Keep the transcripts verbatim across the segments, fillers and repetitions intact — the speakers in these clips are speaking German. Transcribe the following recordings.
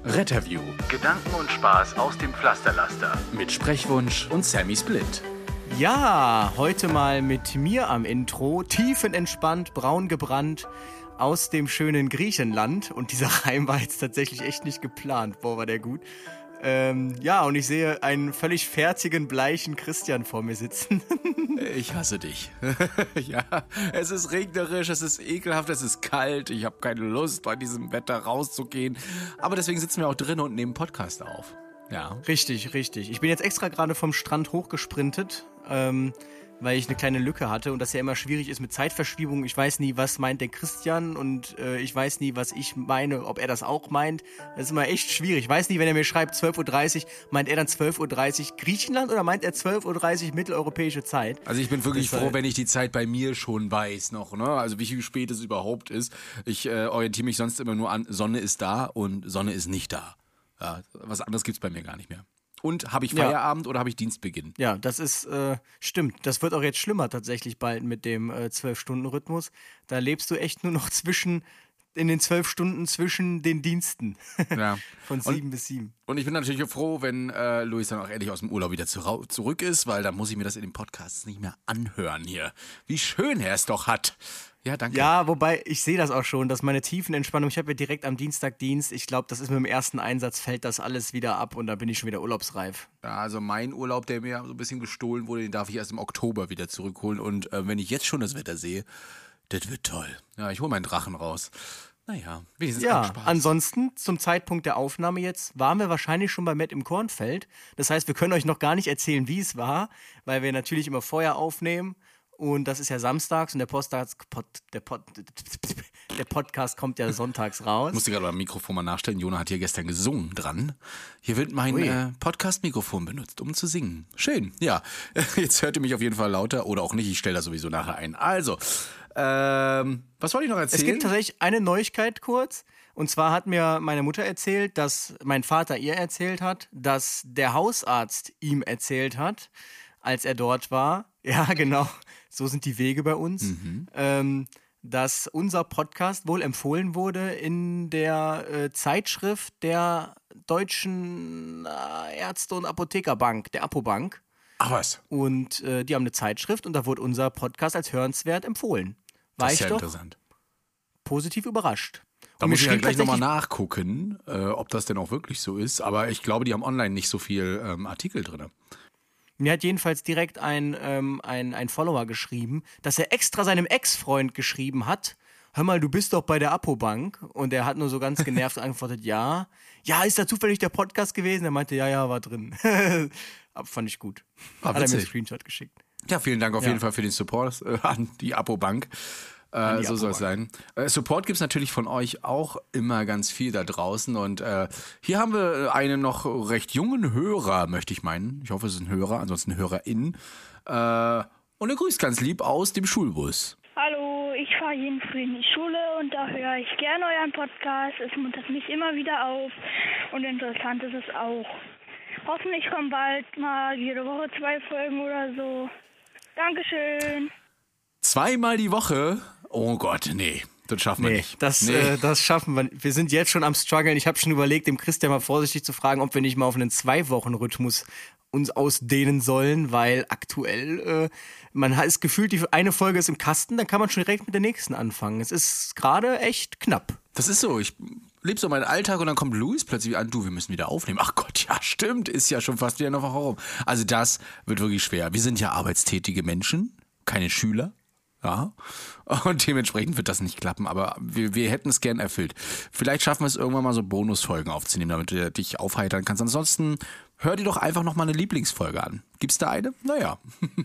Retterview. Gedanken und Spaß aus dem Pflasterlaster. Mit Sprechwunsch und Sammy Split. Ja, heute mal mit mir am Intro, tiefenentspannt, braun gebrannt, aus dem schönen Griechenland. Und dieser Reim war jetzt tatsächlich echt nicht geplant. Boah, war der gut. Ähm, ja, und ich sehe einen völlig fertigen, bleichen Christian vor mir sitzen. Ich hasse dich. Ja, es ist regnerisch, es ist ekelhaft, es ist kalt. Ich habe keine Lust, bei diesem Wetter rauszugehen. Aber deswegen sitzen wir auch drin und nehmen Podcast auf. Ja. Richtig, richtig. Ich bin jetzt extra gerade vom Strand hochgesprintet, ähm, weil ich eine kleine Lücke hatte und das ja immer schwierig ist mit Zeitverschiebung. Ich weiß nie, was meint der Christian und äh, ich weiß nie, was ich meine, ob er das auch meint. Das ist immer echt schwierig. Ich weiß nie, wenn er mir schreibt zwölf Uhr dreißig, meint er dann zwölf Uhr dreißig Griechenland oder meint er zwölf Uhr dreißig mitteleuropäische Zeit? Also ich bin wirklich Das, froh, äh, wenn ich die Zeit bei mir schon weiß noch, ne? Also wie spät es überhaupt ist. Ich äh, orientiere mich sonst immer nur an, Sonne ist da und Sonne ist nicht da. Ja, was anderes gibt's bei mir gar nicht mehr. Und habe ich Feierabend ja. oder habe ich Dienstbeginn? Ja, das ist, äh, stimmt. Das wird auch jetzt schlimmer tatsächlich bald mit dem äh, zwölf-Stunden-Rhythmus. Da lebst du echt nur noch zwischen, in den zwölf Stunden zwischen den Diensten. Ja. Von sieben bis sieben. Und ich bin natürlich froh, wenn äh, Luis dann auch endlich aus dem Urlaub wieder zu, zurück ist, weil dann muss ich mir das in den Podcasts nicht mehr anhören hier. Wie schön er es doch hat. Ja, danke. Ja, wobei, ich sehe das auch schon, dass meine Tiefenentspannung, ich habe ja direkt am Dienstag Dienst, ich glaube, das ist mit dem ersten Einsatz, fällt das alles wieder ab und da bin ich schon wieder urlaubsreif. Ja, also mein Urlaub, der mir so ein bisschen gestohlen wurde, den darf ich erst im Oktober wieder zurückholen und äh, wenn ich jetzt schon das Wetter sehe, das wird toll. Ja, ich hole meinen Drachen raus. Naja, wenigstens Ja, Spaß. ansonsten, zum Zeitpunkt der Aufnahme jetzt, waren wir wahrscheinlich schon bei Matt im Kornfeld. Das heißt, wir können euch noch gar nicht erzählen, wie es war, weil wir natürlich immer vorher aufnehmen. Und das ist ja samstags und der, Postdags, Pod, der, Pod, der Podcast kommt ja sonntags raus. Ich musste gerade beim Mikrofon mal nachstellen. Jona hat hier gestern gesungen dran. Hier wird mein äh, Podcast-Mikrofon benutzt, um zu singen. Schön, ja. Jetzt hört ihr mich auf jeden Fall lauter oder auch nicht. Ich stelle das sowieso nachher ein. Also, ähm, was wollte ich noch erzählen? Es gibt tatsächlich eine Neuigkeit kurz. Und zwar hat mir meine Mutter erzählt, dass mein Vater ihr erzählt hat, dass der Hausarzt ihm erzählt hat, als er dort war. Ja, genau. So sind die Wege bei uns. Mhm. Ähm, dass unser Podcast wohl empfohlen wurde in der äh, Zeitschrift der Deutschen äh, Ärzte- und Apothekerbank, der Apobank. Ach was. Und äh, die haben eine Zeitschrift und da wurde unser Podcast als hörenswert empfohlen. War das ist ich ja doch interessant. Positiv überrascht. Da und muss ich ja gleich nochmal nachgucken, äh, ob das denn auch wirklich so ist. Aber ich glaube, die haben online nicht so viel ähm, Artikel drin. Mir hat jedenfalls direkt ein, ähm, ein, ein Follower geschrieben, dass er extra seinem Ex-Freund geschrieben hat, hör mal, du bist doch bei der Apobank. Und er hat nur so ganz genervt geantwortet, ja. Ja, ist da zufällig der Podcast gewesen? Er meinte, ja, ja, war drin. Aber fand ich gut. Ah, hat er mir einen Screenshot geschickt. Ja, vielen Dank auf Ja. jeden Fall für den Support äh, an die Apobank. Äh, so soll es sein. Äh, Support gibt es natürlich von euch auch immer ganz viel da draußen. Und äh, hier haben wir einen noch recht jungen Hörer, möchte ich meinen. Ich hoffe, es ist ein Hörer, ansonsten eine Hörerin. Äh, und er grüßt ganz lieb aus dem Schulbus. Hallo, ich fahre jeden Früh in die Schule und da höre ich gerne euren Podcast. Es muntert mich immer wieder auf und interessant ist es auch. Hoffentlich kommen bald mal jede Woche zwei Folgen oder so. Dankeschön. Zweimal die Woche? Oh Gott, nee, das schaffen wir Nee, nicht. das, Nee. äh, das schaffen wir nicht. Wir sind jetzt schon am struggeln. Ich habe schon überlegt, dem Christian mal vorsichtig zu fragen, ob wir nicht mal auf einen Zwei-Wochen-Rhythmus uns ausdehnen sollen, weil aktuell, äh, man hat das Gefühl, die eine Folge ist im Kasten, dann kann man schon direkt mit der nächsten anfangen. Es ist gerade echt knapp. Das ist so, ich lebe so meinen Alltag und dann kommt Luis plötzlich an, du, wir müssen wieder aufnehmen. Ach Gott, ja stimmt, ist ja schon fast wieder eine Woche rum. Also das wird wirklich schwer. Wir sind ja arbeitstätige Menschen, keine Schüler. Ja, und dementsprechend wird das nicht klappen, aber wir, wir hätten es gern erfüllt. Vielleicht schaffen wir es irgendwann mal so Bonusfolgen aufzunehmen, damit du dich aufheitern kannst. Ansonsten hör dir doch einfach nochmal eine Lieblingsfolge an. Gibt's da eine? Naja.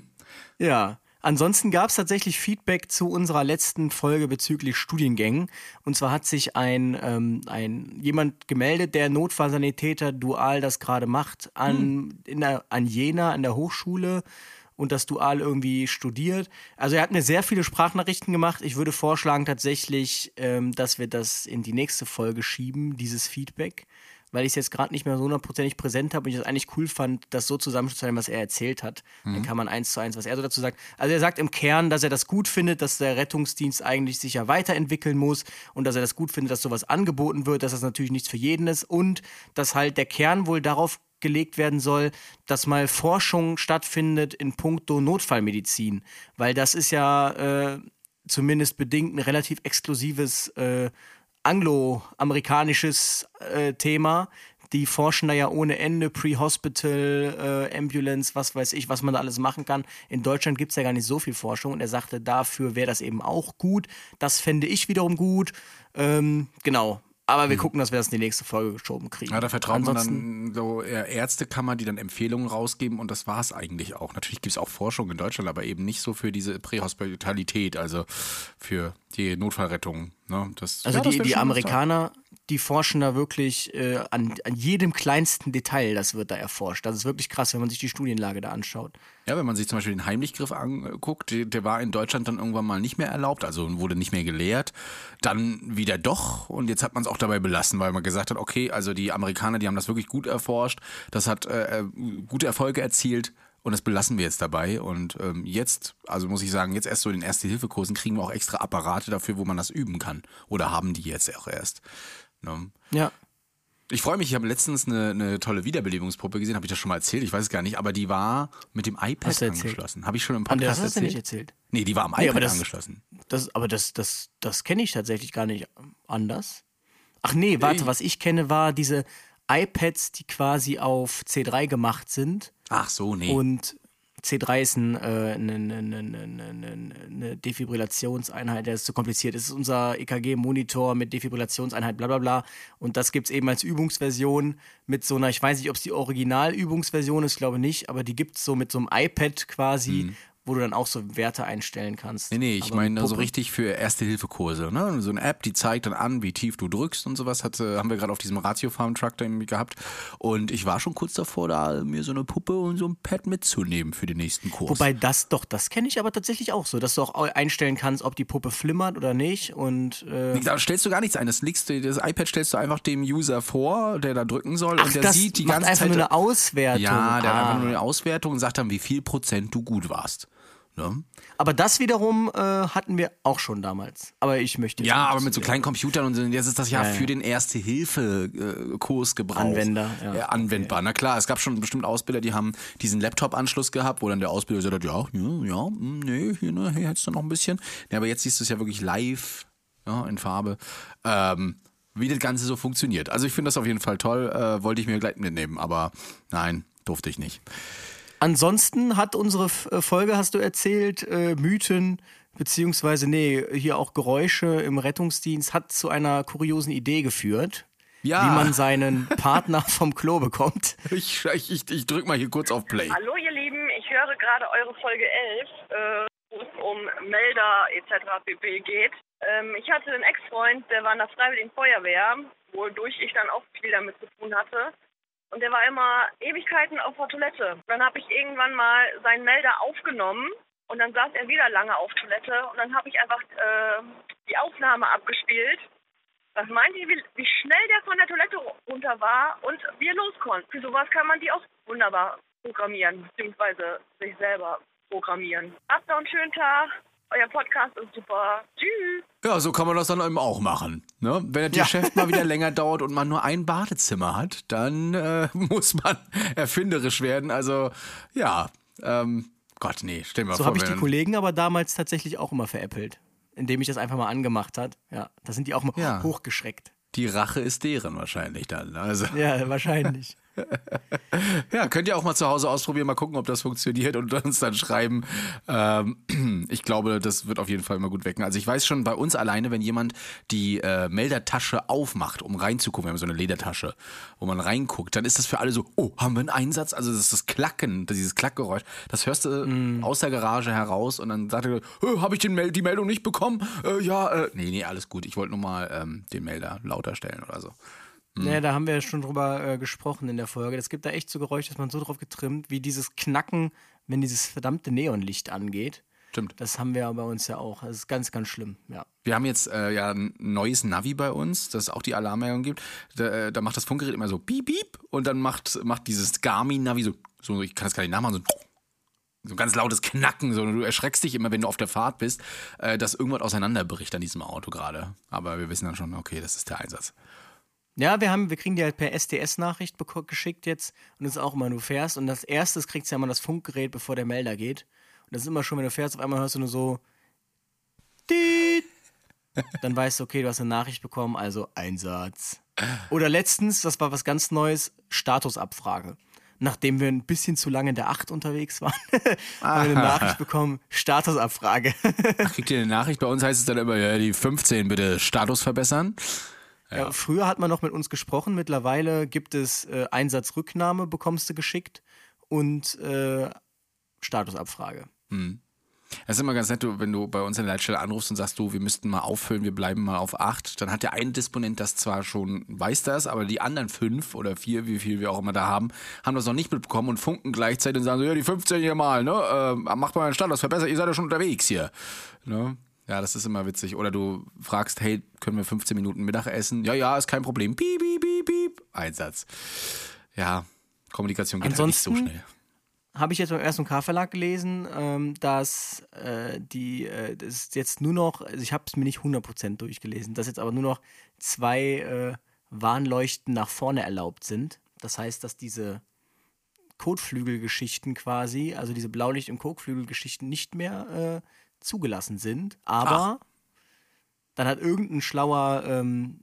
Ja, ansonsten gab es tatsächlich Feedback zu unserer letzten Folge bezüglich Studiengängen. Und zwar hat sich ein, ähm, ein jemand gemeldet, der Notfallsanitäter dual das gerade macht, an, hm. in der, an Jena, an der Hochschule. und das dual irgendwie studiert. Also er hat mir sehr viele Sprachnachrichten gemacht. Ich würde vorschlagen tatsächlich, ähm, dass wir das in die nächste Folge schieben, dieses Feedback, weil ich es jetzt gerade nicht mehr so hundertprozentig präsent habe und ich es eigentlich cool fand, das so zusammenzustellen, was er erzählt hat. Mhm. Dann kann man eins zu eins, was er so dazu sagt. Also er sagt im Kern, dass er das gut findet, dass der Rettungsdienst eigentlich sich ja weiterentwickeln muss und dass er das gut findet, dass sowas angeboten wird, dass das natürlich nichts für jeden ist und dass halt der Kern wohl darauf gelegt werden soll, dass mal Forschung stattfindet in puncto Notfallmedizin. Weil das ist ja äh, zumindest bedingt ein relativ exklusives äh, angloamerikanisches äh, Thema. Die forschen da ja ohne Ende, Pre-Hospital, äh, Ambulance, was weiß ich, was man da alles machen kann. In Deutschland gibt es ja gar nicht so viel Forschung und er sagte, dafür wäre das eben auch gut. Das fände ich wiederum gut. Ähm, genau. Aber wir gucken, dass wir das in die nächste Folge geschoben kriegen. Ja, da vertraut Ansonsten, man dann so eher Ärztekammer, die dann Empfehlungen rausgeben und das war es eigentlich auch. Natürlich gibt es auch Forschung in Deutschland, aber eben nicht so für diese Prähospitalität, also für die Notfallrettung. Ne? Das, also ja, das die, wär die schon Amerikaner, die forschen da wirklich äh, an, an jedem kleinsten Detail, das wird da erforscht. Das ist wirklich krass, wenn man sich die Studienlage da anschaut. Ja, wenn man sich zum Beispiel den Heimlichgriff anguckt, der, der war in Deutschland dann irgendwann mal nicht mehr erlaubt, also wurde nicht mehr gelehrt. Dann wieder doch und jetzt hat man es auch dabei belassen, weil man gesagt hat, okay, also die Amerikaner, die haben das wirklich gut erforscht, das hat äh, gute Erfolge erzielt und das belassen wir jetzt dabei. Und ähm, jetzt, also muss ich sagen, jetzt erst so in den Erste-Hilfe-Kursen kriegen wir auch extra Apparate dafür, wo man das üben kann. Oder haben die jetzt auch erst. Ne? Ja. Ich freue mich, ich habe letztens eine, eine tolle Wiederbelebungspuppe gesehen, habe ich das schon mal erzählt? Ich weiß es gar nicht, aber die war mit dem iPad angeschlossen. Habe ich schon im Podcast das hast du erzählt? nicht erzählt. Nee, die war am Nee, iPad aber das, angeschlossen. Das, aber das, das, das kenne ich tatsächlich gar nicht anders. Ach nee, warte, was ich kenne, war diese iPads, die quasi auf C drei gemacht sind. Ach so, nee. Und C drei ist ein, äh, eine, eine, eine, eine, eine Defibrillationseinheit, der ist zu kompliziert. Das ist unser E K G-Monitor mit Defibrillationseinheit, bla bla bla. Und das gibt es eben als Übungsversion mit so einer, ich weiß nicht, ob es die Originalübungsversion ist, glaube nicht, aber die gibt es so mit so einem iPad quasi, mhm. wo du dann auch so Werte einstellen kannst. Nee, nee, ich Aber meine so Puppe- richtig für Erste-Hilfe-Kurse. Ne? So eine App, die zeigt dann an, wie tief du drückst und sowas. Hat, äh, haben wir gerade auf diesem Ratio-Farm-Truck da irgendwie gehabt. Und ich war schon kurz davor, da mir so eine Puppe und so ein Pad mitzunehmen für den nächsten Kurs. Wobei das doch, das kenne ich aber tatsächlich auch so, dass du auch einstellen kannst, ob die Puppe flimmert oder nicht. Und äh Da stellst du gar nichts ein. Das, legst du, das iPad stellst du einfach dem User vor, der da drücken soll. Ach, und der das sieht die macht ganze einfach Zeit. nur eine Auswertung. Ja, der ah. hat einfach nur eine Auswertung und sagt dann, wie viel Prozent du gut warst. Ne? Aber das wiederum äh, hatten wir auch schon damals. Aber ich möchte jetzt Ja, nicht aber mit so zu- kleinen Computern und so, jetzt ist das ja, Ja, ja. für den Erste-Hilfe-Kurs gebraucht. Anwender, ja. Ja, anwendbar. Na klar, es gab schon bestimmt Ausbilder, die haben diesen Laptop-Anschluss gehabt, wo dann der Ausbilder gesagt hat, ja, ja, ja, hm, nee, hier, ne, hier hättest du noch ein bisschen. Ja, aber jetzt siehst du es ja wirklich live, ja, in Farbe, ähm, wie das Ganze so funktioniert. Also ich finde das auf jeden Fall toll, äh, wollte ich mir gleich mitnehmen, aber nein, durfte ich nicht. Ansonsten hat unsere F- äh, Folge, hast du erzählt, äh, Mythen, beziehungsweise, nee, hier auch Geräusche im Rettungsdienst, hat zu einer kuriosen Idee geführt, Ja. wie man seinen Partner vom Klo bekommt. Ich, ich, ich, ich drück mal hier kurz auf Play. Hallo ihr Lieben, ich höre gerade eure Folge elf, äh, wo es um Melder et cetera pp. Geht. Ähm, ich hatte einen Ex-Freund, der war in der Freiwilligen Feuerwehr, wodurch ich dann auch viel damit zu tun hatte. Und der war immer Ewigkeiten auf der Toilette. Dann habe ich irgendwann mal seinen Melder aufgenommen und dann saß er wieder lange auf Toilette und dann habe ich einfach äh, die Aufnahme abgespielt. Was meint ihr, wie, wie schnell der von der Toilette runter war und wie er los konnte? Für sowas kann man die auch wunderbar programmieren, beziehungsweise sich selber programmieren. Habt noch einen schönen Tag. Euer Podcast ist super. Tschüss. Ja, so kann man das dann eben auch machen. Ne? Wenn das Geschäft mal wieder länger dauert und man nur ein Badezimmer hat, dann äh, muss man erfinderisch werden. Also ja, ähm, Gott, nee, stell dir mal So vor. habe ich die wenn- Kollegen aber damals tatsächlich auch immer veräppelt, indem ich das einfach mal angemacht hat. Ja, da sind die auch mal Ja. hochgeschreckt. Die Rache ist deren wahrscheinlich dann. Also Ja, wahrscheinlich. ja, könnt ihr auch mal zu Hause ausprobieren, mal gucken, ob das funktioniert und uns dann schreiben. Ähm, ich glaube, das wird auf jeden Fall mal gut wecken. Also ich weiß schon, bei uns alleine, wenn jemand die äh, Meldertasche aufmacht, um reinzugucken, wir haben so eine Ledertasche, wo man reinguckt, dann ist das für alle so, oh, haben wir einen Einsatz? Also das ist das Klacken, dieses Klackgeräusch, das hörst du Mm. aus der Garage heraus und dann sagt er, oh, habe ich den Mel- die Meldung nicht bekommen? Äh, ja, äh, nee, nee, alles gut. Ich wollte nur mal ähm, den Melder lauter stellen oder so. Naja, da haben wir ja schon drüber äh, gesprochen in der Folge. Es gibt da echt so Geräusche, dass man so drauf getrimmt, wie dieses Knacken, wenn dieses verdammte Neonlicht angeht. Stimmt. Das haben wir bei uns ja auch. Das ist ganz, ganz schlimm, ja. Wir haben jetzt äh, ja ein neues Navi bei uns, das auch die Alarmmeldung gibt. Da, äh, da macht das Funkgerät immer so piep, piep und dann macht, macht dieses Garmin-Navi so, so, ich kann das gar nicht nachmachen, so, so ein ganz lautes Knacken. So, du erschreckst dich immer, wenn du auf der Fahrt bist, äh, dass irgendwas auseinanderbricht an diesem Auto gerade. Aber wir wissen dann schon, okay, das ist der Einsatz. Ja, wir haben, wir kriegen die halt per S D S-Nachricht beko- geschickt jetzt und das ist auch immer, du fährst und als erstes kriegst du ja immer das Funkgerät, bevor der Melder geht. Und das ist immer schon, wenn du fährst, auf einmal hörst du nur so Diet. Dann weißt du, okay, du hast eine Nachricht bekommen, also Einsatz. Oder letztens, das war was ganz Neues, Statusabfrage. Nachdem wir ein bisschen zu lange in der acht unterwegs waren, haben wir eine Nachricht bekommen, Statusabfrage. Ach, kriegt ihr eine Nachricht? Bei uns heißt es dann immer, ja, die fünfzehn bitte Status verbessern. Ja. Ja, früher hat man noch mit uns gesprochen, mittlerweile gibt es äh, Einsatzrücknahme, bekommst du geschickt und äh, Statusabfrage. Hm. Das ist immer ganz nett, wenn du bei uns in der Leitstelle anrufst und sagst, du, wir müssten mal auffüllen, wir bleiben mal auf acht. Dann hat der eine Disponent das zwar schon, weiß das, aber die anderen fünf oder vier, wie viel wir auch immer da haben, haben das noch nicht mitbekommen und funken gleichzeitig und sagen so, ja, die fünfzehn hier mal, ne, äh, macht mal einen Status, verbessert, ihr seid ja schon unterwegs hier. Ne? Ja, das ist immer witzig. Oder du fragst, hey, können wir fünfzehn Minuten Mittagessen? Ja, ja, ist kein Problem. Piep, piep, piep, piep. Einsatz. Ja, Kommunikation geht Ansonsten halt nicht so schnell. Habe ich jetzt beim ersten K-Verlag gelesen, ähm, dass äh, die, äh, das ist jetzt nur noch, also ich habe es mir nicht hundert Prozent durchgelesen, dass jetzt aber nur noch zwei äh, Warnleuchten nach vorne erlaubt sind. Das heißt, dass diese Kotflügelgeschichten quasi, also diese Blaulicht- und Kotflügelgeschichten nicht mehr äh, zugelassen sind. Aber Ach. dann hat irgendein schlauer, ähm,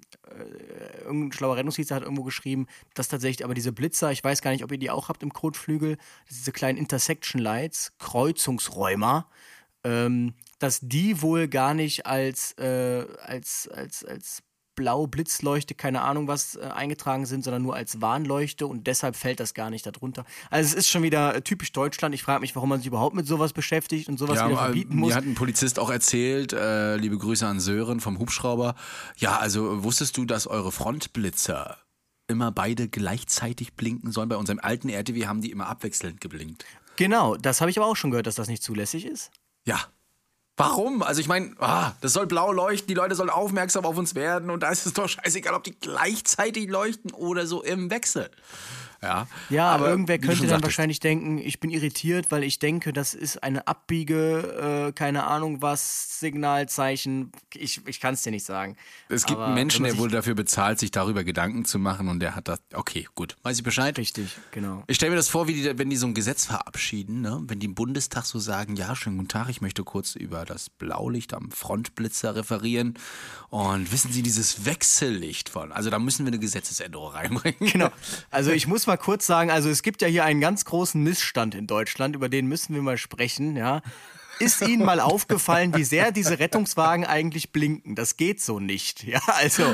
äh, irgendein schlauer Rettungsdienst hat irgendwo geschrieben, dass tatsächlich aber diese Blitzer, ich weiß gar nicht, ob ihr die auch habt im Kotflügel, diese kleinen Intersection Lights, Kreuzungsräumer, ähm, dass die wohl gar nicht als, äh, als, als, als Blau-Blitzleuchte, keine Ahnung was, äh, eingetragen sind, sondern nur als Warnleuchte und deshalb fällt das gar nicht darunter. Also es ist schon wieder äh, typisch Deutschland. Ich frage mich, warum man sich überhaupt mit sowas beschäftigt und sowas ja, wieder verbieten muss. Mir hat ein Polizist auch erzählt, äh, liebe Grüße an Sören vom Hubschrauber, ja, also wusstest du, dass eure Frontblitzer immer beide gleichzeitig blinken sollen? Bei unserem alten R T W haben die immer abwechselnd geblinkt. Genau, das habe ich aber auch schon gehört, dass das nicht zulässig ist. Ja. Warum? Also ich meine, ah, das soll blau leuchten, die Leute sollen aufmerksam auf uns werden und da ist es doch scheißegal, ob die gleichzeitig leuchten oder so im Wechsel. Ja, ja, aber irgendwer könnte dann sagtest. wahrscheinlich denken, ich bin irritiert, weil ich denke, das ist eine Abbiege, äh, keine Ahnung was, Signalzeichen. Ich, ich kann es dir nicht sagen. Es gibt aber einen Menschen, der wohl dafür bezahlt, sich darüber Gedanken zu machen und der hat das, okay, gut, weiß ich Bescheid. Richtig, genau. Ich stelle mir das vor, wie die, wenn die so ein Gesetz verabschieden, ne? Wenn die im Bundestag so sagen, ja, schönen guten Tag, ich möchte kurz über das Blaulicht am Frontblitzer referieren und wissen Sie dieses Wechsellicht von, also da müssen wir eine Gesetzesänderung reinbringen. Genau, also ich muss mal kurz sagen, also es gibt ja hier einen ganz großen Missstand in Deutschland, über den müssen wir mal sprechen, ja. Ist Ihnen mal aufgefallen, wie sehr diese Rettungswagen eigentlich blinken? Das geht so nicht, ja, also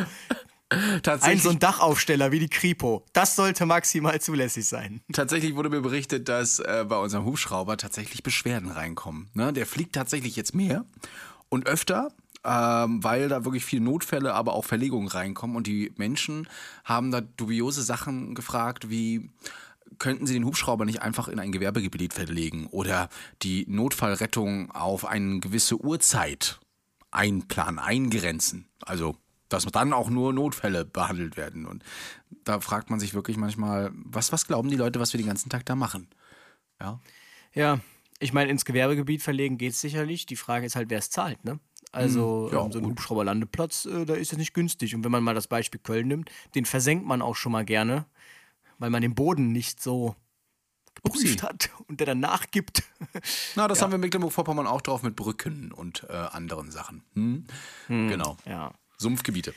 ein so ein Dachaufsteller wie die Kripo, das sollte maximal zulässig sein. Tatsächlich wurde mir berichtet, dass äh, bei unserem Hubschrauber tatsächlich Beschwerden reinkommen. Ne? Der fliegt tatsächlich jetzt mehr und öfter, Ähm, weil da wirklich viele Notfälle, aber auch Verlegungen reinkommen. Und die Menschen haben da dubiose Sachen gefragt, wie könnten sie den Hubschrauber nicht einfach in ein Gewerbegebiet verlegen oder die Notfallrettung auf eine gewisse Uhrzeit einplanen, eingrenzen. Also, dass dann auch nur Notfälle behandelt werden. Und da fragt man sich wirklich manchmal, was, was glauben die Leute, was wir den ganzen Tag da machen? Ja, ja, ich meine, ins Gewerbegebiet verlegen geht es sicherlich. Die Frage ist halt, wer es zahlt, ne? Also ja, ähm, so ein Hubschrauberlandeplatz, äh, da ist es nicht günstig. Und wenn man mal das Beispiel Köln nimmt, den versenkt man auch schon mal gerne, weil man den Boden nicht so geprüft hat und der dann nachgibt. Na, das ja. haben wir in Mecklenburg-Vorpommern auch drauf mit Brücken und äh, anderen Sachen. Hm? Hm, genau. Ja. Sumpfgebiete.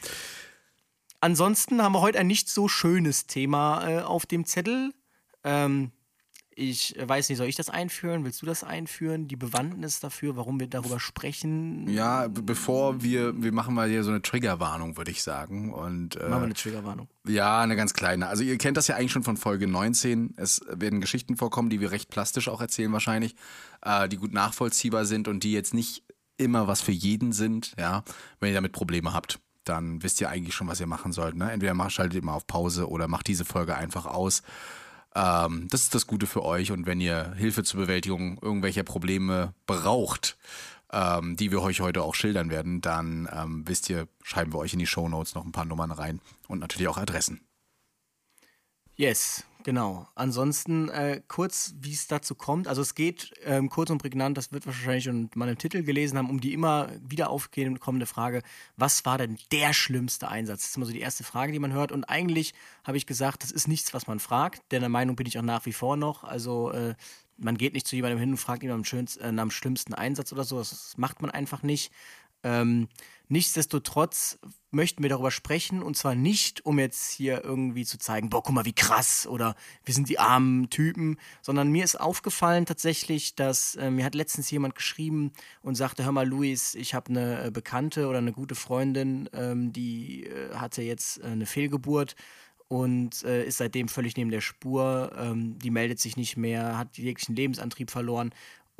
Ansonsten haben wir heute ein nicht so schönes Thema äh, auf dem Zettel. Ähm, Ich weiß nicht, soll ich das einführen? Willst du das einführen? Die Bewandtnis dafür, warum wir darüber sprechen? Ja, b- bevor wir, wir machen mal hier so eine Triggerwarnung, würde ich sagen. Und, äh, machen wir eine Triggerwarnung. Ja, eine ganz kleine. Also ihr kennt das ja eigentlich schon von Folge neunzehn. Es werden Geschichten vorkommen, die wir recht plastisch auch erzählen wahrscheinlich, äh, die gut nachvollziehbar sind und die jetzt nicht immer was für jeden sind, ja, wenn ihr damit Probleme habt. dann wisst ihr eigentlich schon, was ihr machen sollt. Ne? Entweder macht, schaltet ihr mal auf Pause oder macht diese Folge einfach aus. Ähm, das ist das Gute für euch. Und wenn ihr Hilfe zur Bewältigung irgendwelcher Probleme braucht, ähm, die wir euch heute auch schildern werden, dann ähm, wisst ihr, schreiben wir euch in die Shownotes noch ein paar Nummern rein und natürlich auch Adressen. Yes, genau. Ansonsten äh, kurz, wie es dazu kommt. Also es geht ähm, kurz und prägnant, das wird wahrscheinlich schon mal im Titel gelesen haben, um die immer wieder aufkommende Frage, was war denn der schlimmste Einsatz? Das ist immer so die erste Frage, die man hört. Und eigentlich habe ich gesagt, das ist nichts, was man fragt. Denn der Meinung bin ich auch nach wie vor noch. Also äh, man geht nicht zu jemandem hin und fragt ihn nach dem, schönsten, äh, nach dem schlimmsten Einsatz oder so. Das macht man einfach nicht. Ähm, nichtsdestotrotz möchten wir darüber sprechen und zwar nicht, um jetzt hier irgendwie zu zeigen, boah, guck mal, wie krass oder wir sind die armen Typen, sondern mir ist aufgefallen tatsächlich, dass äh, mir hat letztens jemand geschrieben und sagte, hör mal Luis, ich habe eine äh, Bekannte oder eine gute Freundin, ähm, die äh, hatte jetzt äh, eine Fehlgeburt und äh, ist seitdem völlig neben der Spur, ähm, die meldet sich nicht mehr, hat jeglichen Lebensantrieb verloren.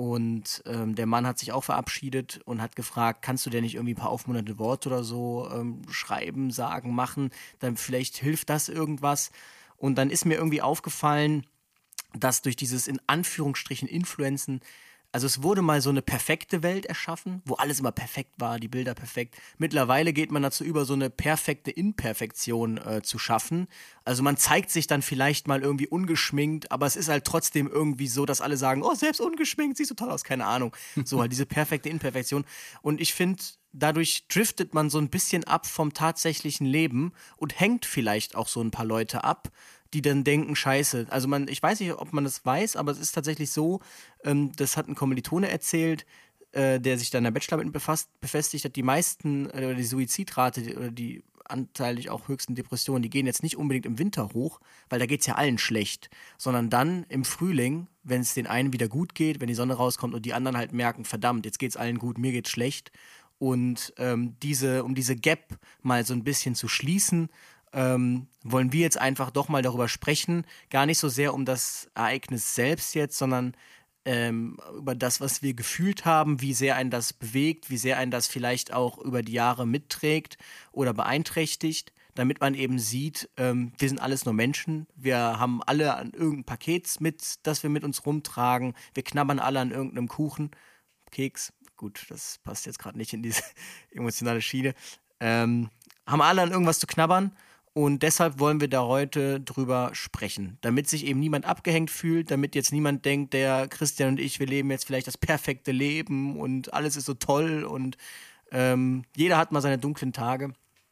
Und ähm, der Mann hat sich auch verabschiedet und hat gefragt, kannst du dir nicht irgendwie ein paar aufmunternde Worte oder so ähm, schreiben, sagen, machen, dann vielleicht hilft das irgendwas. Und dann ist mir irgendwie aufgefallen, dass durch dieses in Anführungsstrichen Influenzen, also es wurde mal so eine perfekte Welt erschaffen, wo alles immer perfekt war, die Bilder perfekt. Mittlerweile geht man dazu über, so eine perfekte Imperfektion äh, zu schaffen. Also man zeigt sich dann vielleicht mal irgendwie ungeschminkt, aber es ist halt trotzdem irgendwie so, dass alle sagen, oh, selbst ungeschminkt, siehst du toll aus, keine Ahnung. So halt diese perfekte Imperfektion. Und ich finde, dadurch driftet man so ein bisschen ab vom tatsächlichen Leben und hängt vielleicht auch so ein paar Leute ab, die dann denken, scheiße, also man, ich weiß nicht, ob man das weiß, aber es ist tatsächlich so, ähm, das hat ein Kommilitone erzählt, äh, der sich da in der Bachelorarbeit befasst, befestigt hat, die meisten, äh, oder die Suizidrate die, oder die anteilig auch höchsten Depressionen, die gehen jetzt nicht unbedingt im Winter hoch, weil da geht es ja allen schlecht, sondern dann im Frühling, wenn es den einen wieder gut geht, wenn die Sonne rauskommt und die anderen halt merken, verdammt, jetzt geht es allen gut, mir geht's schlecht. Und ähm, diese, um diese Gap mal so ein bisschen zu schließen, Ähm, wollen wir jetzt einfach doch mal darüber sprechen, gar nicht so sehr um das Ereignis selbst jetzt, sondern ähm, über das, was wir gefühlt haben, wie sehr einen das bewegt, wie sehr einen das vielleicht auch über die Jahre mitträgt oder beeinträchtigt, damit man eben sieht, ähm, wir sind alles nur Menschen, wir haben alle an irgendein Paket mit, das wir mit uns rumtragen, wir knabbern alle an irgendeinem Kuchen, Keks, gut, das passt jetzt gerade nicht in diese emotionale Schiene, ähm, haben alle an irgendwas zu knabbern. Und deshalb wollen wir da heute drüber sprechen, damit sich eben niemand abgehängt fühlt, damit jetzt niemand denkt, der Christian und ich, wir leben jetzt vielleicht das perfekte Leben und alles ist so toll und ähm, jeder hat mal seine dunklen Tage.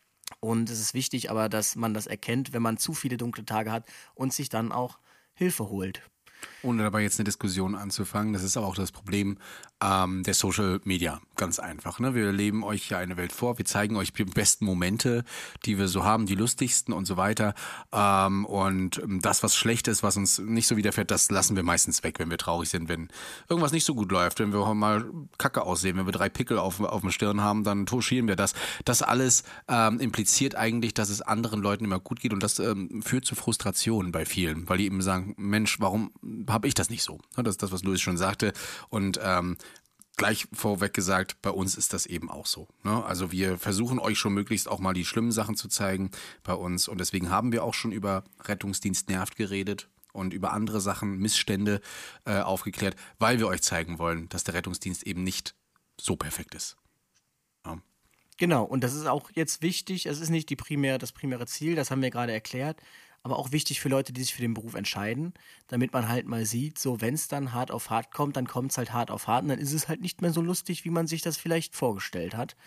Und es ist wichtig aber, dass man das erkennt, wenn man zu viele dunkle Tage hat und sich dann auch Hilfe holt. Ohne dabei jetzt eine Diskussion anzufangen, das ist aber auch das Problem ähm, der Social Media, ganz einfach. Ne? Wir leben euch ja eine Welt vor, wir zeigen euch die besten Momente, die wir so haben, die lustigsten und so weiter. Ähm, und das, was schlecht ist, was uns nicht so widerfährt, das lassen wir meistens weg, wenn wir traurig sind, wenn irgendwas nicht so gut läuft, wenn wir mal kacke aussehen, wenn wir drei Pickel auf, auf dem Stirn haben, dann touchieren wir das. Das alles ähm, impliziert eigentlich, dass es anderen Leuten immer gut geht und das ähm, führt zu Frustration bei vielen, weil die eben sagen, Mensch, warum habe ich das nicht so? Das ist das, was Luis schon sagte. Und ähm, gleich vorweg gesagt, bei uns ist das eben auch so. Ne? Also wir versuchen euch schon möglichst auch mal die schlimmen Sachen zu zeigen bei uns. Und deswegen haben wir auch schon über Rettungsdienst nervt geredet und über andere Sachen, Missstände äh, aufgeklärt, weil wir euch zeigen wollen, dass der Rettungsdienst eben nicht so perfekt ist. Ja. Genau, und das ist auch jetzt wichtig, es ist nicht die primär, das primäre Ziel, das haben wir gerade erklärt, aber auch wichtig für Leute, die sich für den Beruf entscheiden, damit man halt mal sieht, so wenn es dann hart auf hart kommt, dann kommt es halt hart auf hart und dann ist es halt nicht mehr so lustig, wie man sich das vielleicht vorgestellt hat.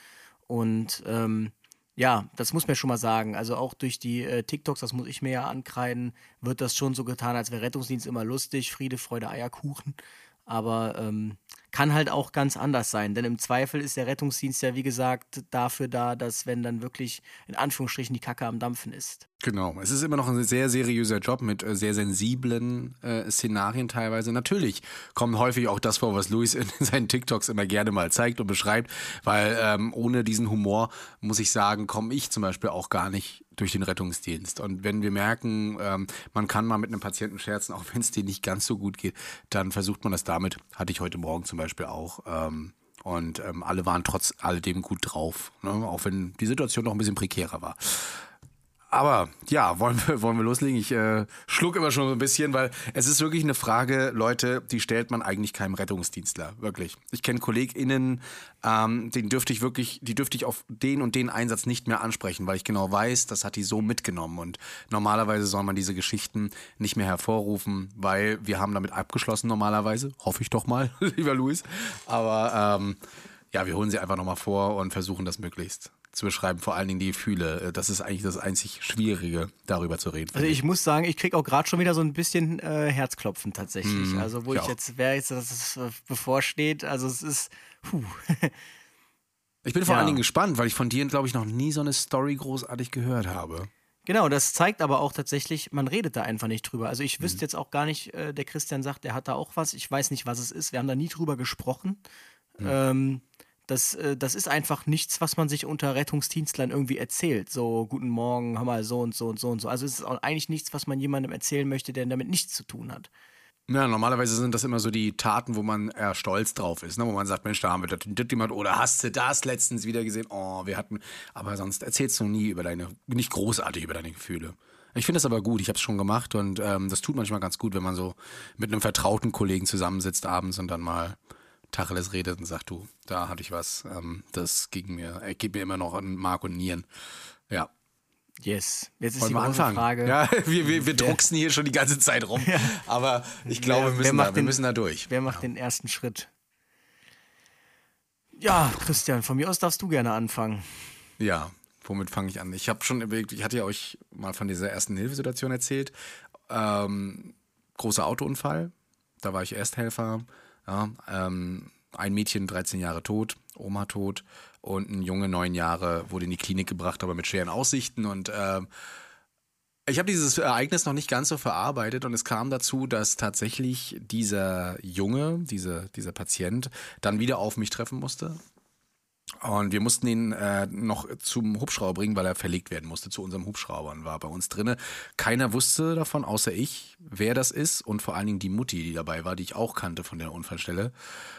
Und ähm, ja, das muss man schon mal sagen, also auch durch die äh, TikToks, das muss ich mir ja ankreiden, wird das schon so getan, als wäre Rettungsdienst immer lustig, Friede, Freude, Eierkuchen, aber ähm, kann halt auch ganz anders sein, denn im Zweifel ist der Rettungsdienst ja wie gesagt dafür da, dass wenn dann wirklich in Anführungsstrichen die Kacke am Dampfen ist. Genau, es ist immer noch ein sehr seriöser Job mit äh, sehr sensiblen äh, Szenarien teilweise. Natürlich kommt häufig auch das vor, was Luis in seinen TikToks immer gerne mal zeigt und beschreibt, weil ähm, ohne diesen Humor, muss ich sagen, komme ich zum Beispiel auch gar nicht durch den Rettungsdienst. Und wenn wir merken, ähm, man kann mal mit einem Patienten scherzen, auch wenn es dir nicht ganz so gut geht, dann versucht man das damit, hatte ich heute Morgen zum Beispiel auch, ähm, Und ähm, alle waren trotz alledem gut drauf, ne? Auch wenn die Situation noch ein bisschen prekärer war. Aber ja, wollen wir, wollen wir loslegen? Ich äh, schluck immer schon so ein bisschen, weil es ist wirklich eine Frage, Leute, die stellt man eigentlich keinem Rettungsdienstler, wirklich. Ich kenne KollegInnen, ähm, den dürfte ich wirklich, die dürfte ich auf den und den Einsatz nicht mehr ansprechen, weil ich genau weiß, das hat die so mitgenommen. Und normalerweise soll man diese Geschichten nicht mehr hervorrufen, weil wir haben damit abgeschlossen normalerweise, hoffe ich doch mal, lieber Luis. Aber ähm, ja, wir holen sie einfach nochmal vor und versuchen das möglichst zu beschreiben, vor allen Dingen die Gefühle. Das ist eigentlich das einzig Schwierige, darüber zu reden. Also ich muss sagen, ich kriege auch gerade schon wieder so ein bisschen äh, Herzklopfen tatsächlich. Mm, also wo ich ich auch. jetzt, wer jetzt das äh, bevorsteht, also es ist, puh. Ich bin vor Ja. allen Dingen gespannt, weil ich von dir, glaube ich, noch nie so eine Story großartig gehört habe. Genau, das zeigt aber auch tatsächlich, man redet da einfach nicht drüber. Also ich Mhm. wüsste jetzt auch gar nicht, äh, der Christian sagt, er hat da auch was. Ich weiß nicht, was es ist. Wir haben da nie drüber gesprochen. Mhm. Ähm, das, äh, das ist einfach nichts, was man sich unter Rettungsdienstlern irgendwie erzählt. So, guten Morgen, hör mal, so und so und so und so. Also es ist auch eigentlich nichts, was man jemandem erzählen möchte, der damit nichts zu tun hat. Ja, normalerweise sind das immer so die Taten, wo man eher stolz drauf ist, ne? Wo man sagt, Mensch, da haben wir das und das gemacht oder hast du das letztens wieder gesehen? Oh, wir hatten, aber sonst erzählst du nie über deine, nicht großartig über deine Gefühle. Ich finde das aber gut, ich habe es schon gemacht und ähm, das tut manchmal ganz gut, wenn man so mit einem vertrauten Kollegen zusammensitzt abends und dann mal Tacheles redet und sagt, du, da hatte ich was, ähm, das ging mir, äh, geht mir immer noch an Mark und Nieren. Ja. Yes. Jetzt ist Wollen die wir große anfangen? Frage. Ja, wir, wir, wir Wer- drucksen hier schon die ganze Zeit rum. Aber ich glaube, Wer- wir wer müssen, macht da, wir den- müssen da durch. Wer macht den ersten Schritt? Ja, Christian, von mir aus darfst du gerne anfangen. Ja, womit fange ich an? Ich habe schon überlegt, ich hatte ja euch mal von dieser ersten Hilfesituation erzählt. Ähm, großer Autounfall, da war ich Ersthelfer. Ja, ähm, ein Mädchen, dreizehn Jahre tot, Oma tot und ein Junge, neun Jahre, wurde in die Klinik gebracht, aber mit schweren Aussichten. Und ähm, ich habe dieses Ereignis noch nicht ganz so verarbeitet und es kam dazu, dass tatsächlich dieser Junge, diese, dieser Patient, dann wieder auf mich treffen musste. Und wir mussten ihn äh, noch zum Hubschrauber bringen, weil er verlegt werden musste zu unserem Hubschrauber und war bei uns drinne. Keiner wusste davon, außer ich, wer das ist und vor allen Dingen die Mutti, die dabei war, die ich auch kannte von der Unfallstelle,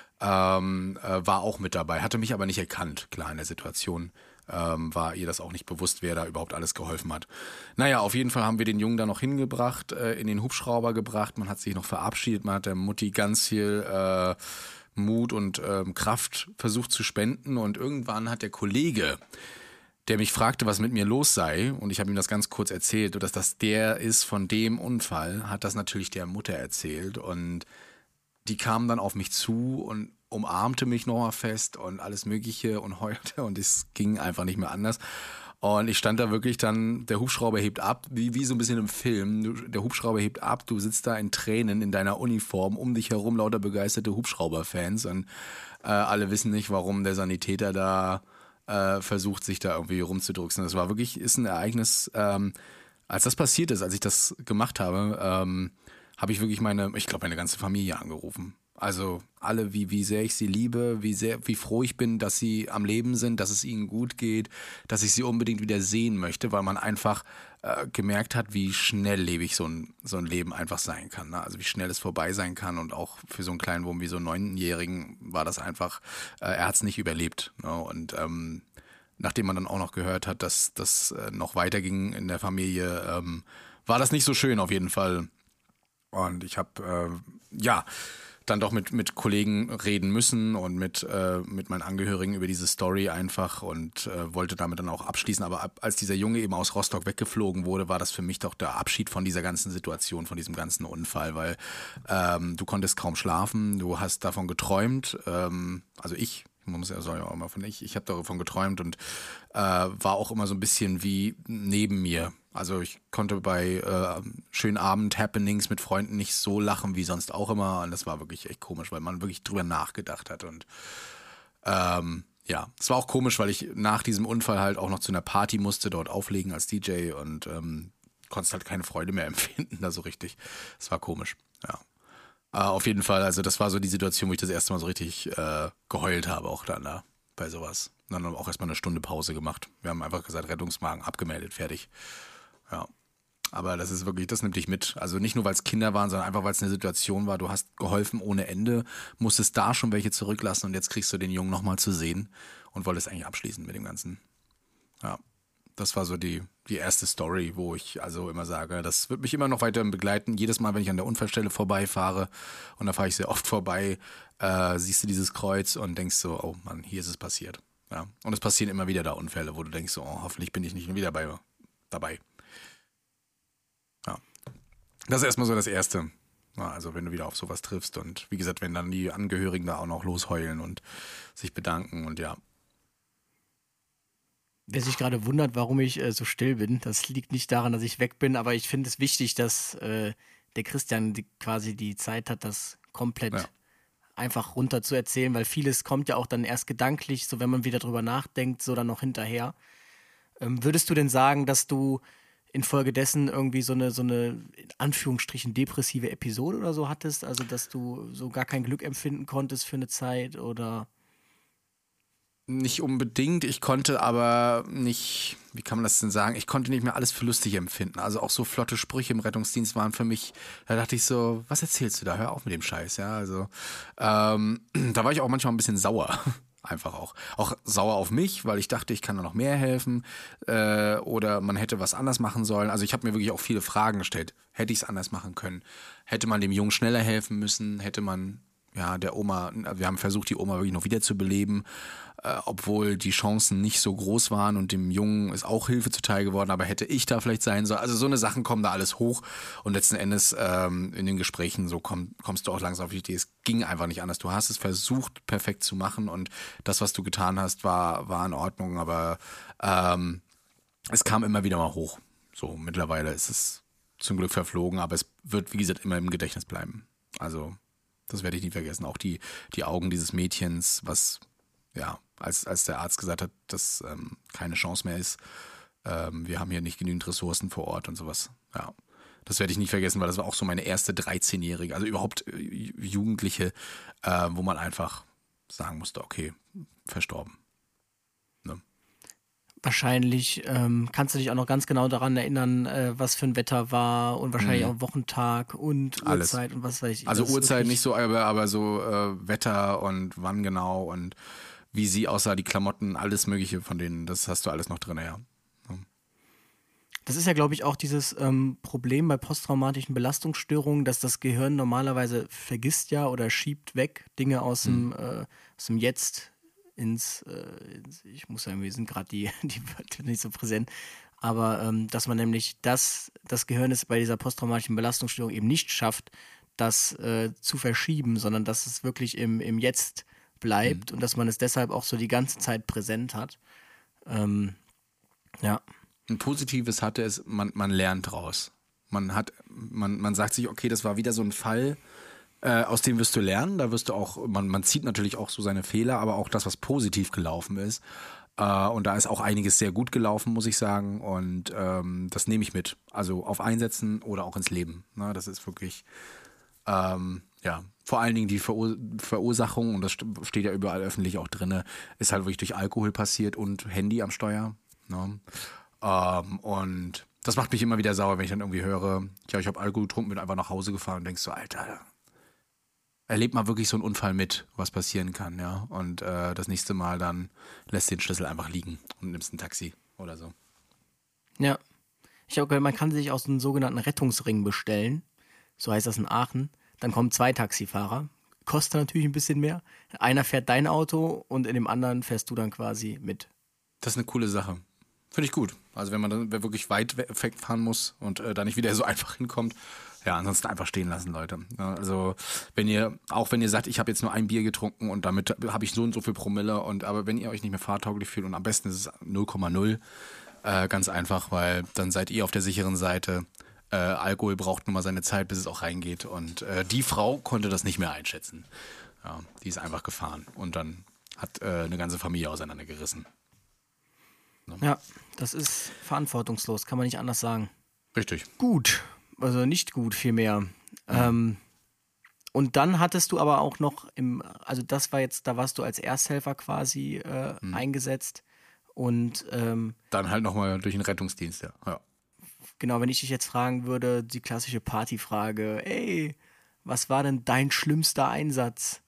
ähm, äh, war auch mit dabei, hatte mich aber nicht erkannt, klar in der Situation. Ähm, war ihr das auch nicht bewusst, wer da überhaupt alles geholfen hat. Naja, auf jeden Fall haben wir den Jungen da noch hingebracht, äh, in den Hubschrauber gebracht. Man hat sich noch verabschiedet, man hat der Mutti ganz viel äh, Mut und ähm, Kraft versucht zu spenden. Und irgendwann hat der Kollege, der mich fragte, was mit mir los sei, und ich habe ihm das ganz kurz erzählt, dass das der ist von dem Unfall, hat das natürlich der Mutter erzählt. Und die kam dann auf mich zu und umarmte mich nochmal fest und alles Mögliche und heulte und es ging einfach nicht mehr anders. Und ich stand da wirklich dann, der Hubschrauber hebt ab, wie, wie so ein bisschen im Film. Du, der Hubschrauber hebt ab, du sitzt da in Tränen in deiner Uniform, um dich herum lauter begeisterte Hubschrauberfans und äh, alle wissen nicht, warum der Sanitäter da äh, versucht, sich da irgendwie rumzudrücken. Das war wirklich, ist ein Ereignis, ähm, als das passiert ist, als ich das gemacht habe, ähm, habe ich wirklich meine, ich glaube, meine ganze Familie angerufen. Also alle, wie, wie sehr ich sie liebe, wie sehr, wie froh ich bin, dass sie am Leben sind, dass es ihnen gut geht, dass ich sie unbedingt wieder sehen möchte, weil man einfach äh, gemerkt hat, wie schnelllebig so ein, so ein Leben einfach sein kann. Ne? Also wie schnell es vorbei sein kann und auch für so einen kleinen Wurm wie so einen Neunjährigen war das einfach, äh, er hat es nicht überlebt. Ne? Und ähm, nachdem man dann auch noch gehört hat, dass das äh, noch weiterging in der Familie, ähm, war das nicht so schön auf jeden Fall. Und ich habe, äh, ja, dann doch mit, mit Kollegen reden müssen und mit, äh, mit meinen Angehörigen über diese Story einfach und äh, wollte damit dann auch abschließen. Aber ab, als dieser Junge eben aus Rostock weggeflogen wurde, war das für mich doch der Abschied von dieser ganzen Situation, von diesem ganzen Unfall, weil ähm, du konntest kaum schlafen, du hast davon geträumt, ähm, also ich, man muss ja soll ja auch immer von ich, ich habe davon geträumt und äh, war auch immer so ein bisschen wie neben mir. Also ich konnte bei äh, schönen Abend-Happenings mit Freunden nicht so lachen wie sonst auch immer. Und das war wirklich echt komisch, weil man wirklich drüber nachgedacht hat. Und ähm, ja, es war auch komisch, weil ich nach diesem Unfall halt auch noch zu einer Party musste, dort auflegen als D J und ähm, konnte halt keine Freude mehr empfinden da so richtig. Es war komisch, ja. Äh, auf jeden Fall, also das war so die Situation, wo ich das erste Mal so richtig äh, geheult habe, auch dann da bei sowas. Und dann haben wir auch erstmal eine Stunde Pause gemacht. Wir haben einfach gesagt, Rettungswagen abgemeldet, fertig. Ja. Aber das ist wirklich, das nimmt dich mit. Also nicht nur, weil es Kinder waren, sondern einfach, weil es eine Situation war. Du hast geholfen ohne Ende, musstest da schon welche zurücklassen und jetzt kriegst du den Jungen nochmal zu sehen und wolltest eigentlich abschließen mit dem Ganzen. Ja, das war so die, die erste Story, wo ich also immer sage, das wird mich immer noch weiter begleiten. Jedes Mal, wenn ich an der Unfallstelle vorbeifahre, und da fahre ich sehr oft vorbei, äh, siehst du dieses Kreuz und denkst so, oh Mann, hier ist es passiert. Ja. Und es passieren immer wieder da Unfälle, wo du denkst, so, oh, hoffentlich bin ich nicht wieder bei, dabei. Ja. Das ist erstmal so das Erste. Ja, also wenn du wieder auf sowas triffst und wie gesagt, wenn dann die Angehörigen da auch noch losheulen und sich bedanken und ja. Wer sich gerade wundert, warum ich äh, so still bin, das liegt nicht daran, dass ich weg bin, aber ich finde es wichtig, dass äh, der Christian die, quasi die Zeit hat, das komplett Ja. einfach runter zu erzählen, weil vieles kommt ja auch dann erst gedanklich, so wenn man wieder drüber nachdenkt, so dann noch hinterher. Ähm, würdest du denn sagen, dass du infolgedessen irgendwie so eine, so eine, in Anführungsstrichen, depressive Episode oder so hattest? Also, dass du so gar kein Glück empfinden konntest für eine Zeit oder... Nicht unbedingt, ich konnte aber nicht, wie kann man das denn sagen, ich konnte nicht mehr alles für lustig empfinden. Also auch so flotte Sprüche im Rettungsdienst waren für mich, da dachte ich so, was erzählst du da, hör auf mit dem Scheiß, ja, also ähm, da war ich auch manchmal ein bisschen sauer, einfach auch. Auch sauer auf mich, weil ich dachte, ich kann da noch mehr helfen äh, oder man hätte was anders machen sollen. Also ich habe mir wirklich auch viele Fragen gestellt, hätte ich es anders machen können, hätte man dem Jungen schneller helfen müssen, hätte man... Ja, der Oma, wir haben versucht, die Oma wirklich noch wieder zu beleben, äh, obwohl die Chancen nicht so groß waren und dem Jungen ist auch Hilfe zuteil geworden, aber hätte ich da vielleicht sein sollen. Also so eine Sachen kommen da alles hoch und letzten Endes ähm, in den Gesprächen so komm, kommst du auch langsam auf die Idee, es ging einfach nicht anders. Du hast es versucht, perfekt zu machen und das, was du getan hast, war, war in Ordnung, aber ähm, es kam immer wieder mal hoch. So, mittlerweile ist es zum Glück verflogen, aber es wird, wie gesagt, immer im Gedächtnis bleiben. Also das werde ich nie vergessen. Auch die, die Augen dieses Mädchens, was, ja, als, als der Arzt gesagt hat, dass ähm, keine Chance mehr ist. Ähm, wir haben hier nicht genügend Ressourcen vor Ort und sowas. Ja, das werde ich nicht vergessen, weil das war auch so meine erste dreizehnjährige, also überhaupt äh, Jugendliche, äh, wo man einfach sagen musste, okay, verstorben. Ne? Wahrscheinlich ähm, kannst du dich auch noch ganz genau daran erinnern, äh, was für ein Wetter war und wahrscheinlich Mhm. auch Wochentag und Alles. Uhrzeit und was weiß ich. Also Das ist Uhrzeit wirklich- nicht so, aber, aber so äh, Wetter und wann genau und wie sie aussah, die Klamotten, alles Mögliche von denen, das hast du alles noch drin, ja. Das ist ja, glaube ich, auch dieses ähm, Problem bei posttraumatischen Belastungsstörungen, dass das Gehirn normalerweise vergisst ja oder schiebt weg Dinge aus dem, äh, aus dem Jetzt ins, äh, ins ich muss sagen, wir sind gerade die, die Wörter nicht so präsent, aber ähm, dass man nämlich das, das Gehirn es bei dieser posttraumatischen Belastungsstörung eben nicht schafft, das äh, zu verschieben, sondern dass es wirklich im, im Jetzt bleibt und dass man es deshalb auch so die ganze Zeit präsent hat. Ähm, ja. Ein Positives hatte es, man, man lernt draus. Man hat, man, man sagt sich, okay, das war wieder so ein Fall, äh, aus dem wirst du lernen. Da wirst du auch, man, man zieht natürlich auch so seine Fehler, aber auch das, was positiv gelaufen ist. Äh, und da ist auch einiges sehr gut gelaufen, muss ich sagen. Und ähm, das nehme ich mit. Also auf Einsätzen oder auch ins Leben. Na, das ist wirklich, ähm, ja, vor allen Dingen die Verur- Verursachung, und das st- steht ja überall öffentlich auch drin, ist halt wirklich durch Alkohol passiert und Handy am Steuer. Ne? Ähm, und das macht mich immer wieder sauer, wenn ich dann irgendwie höre, ja, ich habe Alkohol getrunken, bin einfach nach Hause gefahren und denkst so, Alter, erlebt mal wirklich so einen Unfall mit, was passieren kann, ja. Und äh, das nächste Mal dann lässt den Schlüssel einfach liegen und nimmst ein Taxi oder so. Ja. Ich habe gehört, man kann sich aus einem sogenannten Rettungsring bestellen. So heißt das in Aachen. Dann kommen zwei Taxifahrer. Kostet natürlich ein bisschen mehr. Einer fährt dein Auto und in dem anderen fährst du dann quasi mit. Das ist eine coole Sache. Finde ich gut. Also wenn man dann wirklich weit wegfahren muss und äh, da nicht wieder so einfach hinkommt, ja, ansonsten einfach stehen lassen, Leute. Ja, also wenn ihr, auch wenn ihr sagt, ich habe jetzt nur ein Bier getrunken und damit habe ich so und so viel Promille, und aber wenn ihr euch nicht mehr fahrtauglich fühlt, und am besten ist es null Komma null, äh, ganz einfach, weil dann seid ihr auf der sicheren Seite. Äh, Alkohol braucht nun mal seine Zeit, bis es auch reingeht, und äh, die Frau konnte das nicht mehr einschätzen. Ja, die ist einfach gefahren und dann hat äh, eine ganze Familie auseinandergerissen. Ja, das ist verantwortungslos, kann man nicht anders sagen. Richtig. Gut, also nicht gut vielmehr. Ähm, und dann hattest du aber auch noch im, also das war jetzt, da warst du als Ersthelfer quasi äh, eingesetzt und ähm, Dann halt nochmal durch den Rettungsdienst, ja. ja. Genau, wenn ich dich jetzt fragen würde, die klassische Partyfrage, ey, was war denn dein schlimmster Einsatz?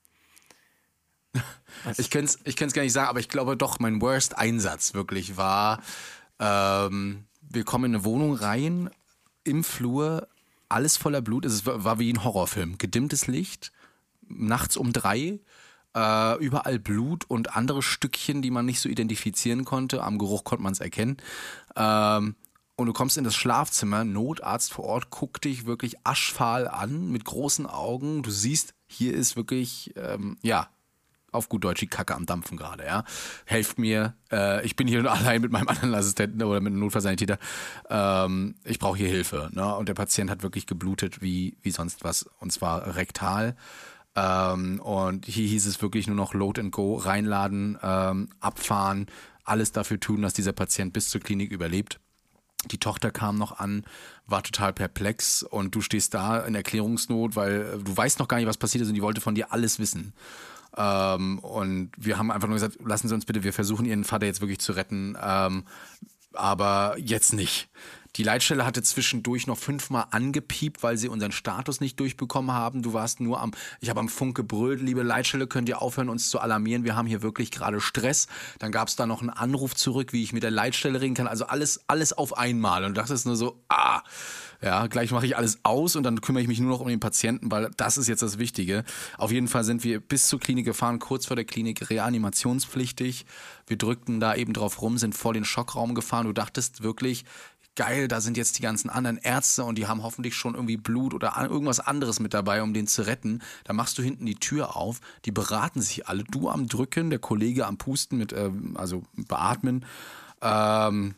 Was? Ich könnte es ich könnte es gar nicht sagen, aber ich glaube doch, mein worst Einsatz wirklich war, ähm, wir kommen in eine Wohnung rein, im Flur, alles voller Blut, es war wie ein Horrorfilm, gedimmtes Licht, nachts um drei, äh, überall Blut und andere Stückchen, die man nicht so identifizieren konnte, am Geruch konnte man es erkennen. Ähm, und du kommst in das Schlafzimmer, Notarzt vor Ort guckt dich wirklich aschfahl an, mit großen Augen, du siehst, hier ist wirklich, ähm, ja, auf gut Deutsch die Kacke am Dampfen gerade, ja. Helft mir, äh, ich bin hier allein mit meinem anderen Assistenten oder mit einem Notfallsanitäter. Ähm, ich brauche hier Hilfe. Ne? Und der Patient hat wirklich geblutet wie, wie sonst was. Und zwar rektal. Ähm, und hier hieß es wirklich nur noch Load and Go, reinladen, ähm, abfahren, alles dafür tun, dass dieser Patient bis zur Klinik überlebt. Die Tochter kam noch an, war total perplex und du stehst da in Erklärungsnot, weil du weißt noch gar nicht, was passiert ist und die wollte von dir alles wissen. Ähm, und wir haben einfach nur gesagt, lassen Sie uns bitte, wir versuchen Ihren Vater jetzt wirklich zu retten, ähm, aber jetzt nicht. Die Leitstelle hatte zwischendurch noch fünfmal angepiept, weil sie unseren Status nicht durchbekommen haben. Du warst nur am, ich habe am Funk gebrüllt, liebe Leitstelle, könnt ihr aufhören, uns zu alarmieren, wir haben hier wirklich gerade Stress. Dann gab es da noch einen Anruf zurück, wie ich mit der Leitstelle reden kann, also alles, alles auf einmal. Und du dachtest nur so, ah, ja, gleich mache ich alles aus und dann kümmere ich mich nur noch um den Patienten, weil das ist jetzt das Wichtige. Auf jeden Fall sind wir bis zur Klinik gefahren, kurz vor der Klinik reanimationspflichtig. Wir drückten da eben drauf rum, sind vor den Schockraum gefahren. Du dachtest wirklich, geil, da sind jetzt die ganzen anderen Ärzte und die haben hoffentlich schon irgendwie Blut oder irgendwas anderes mit dabei, um den zu retten. Da machst du hinten die Tür auf, die beraten sich alle. Du am Drücken, der Kollege am Pusten, mit, äh, also Beatmen. Ähm,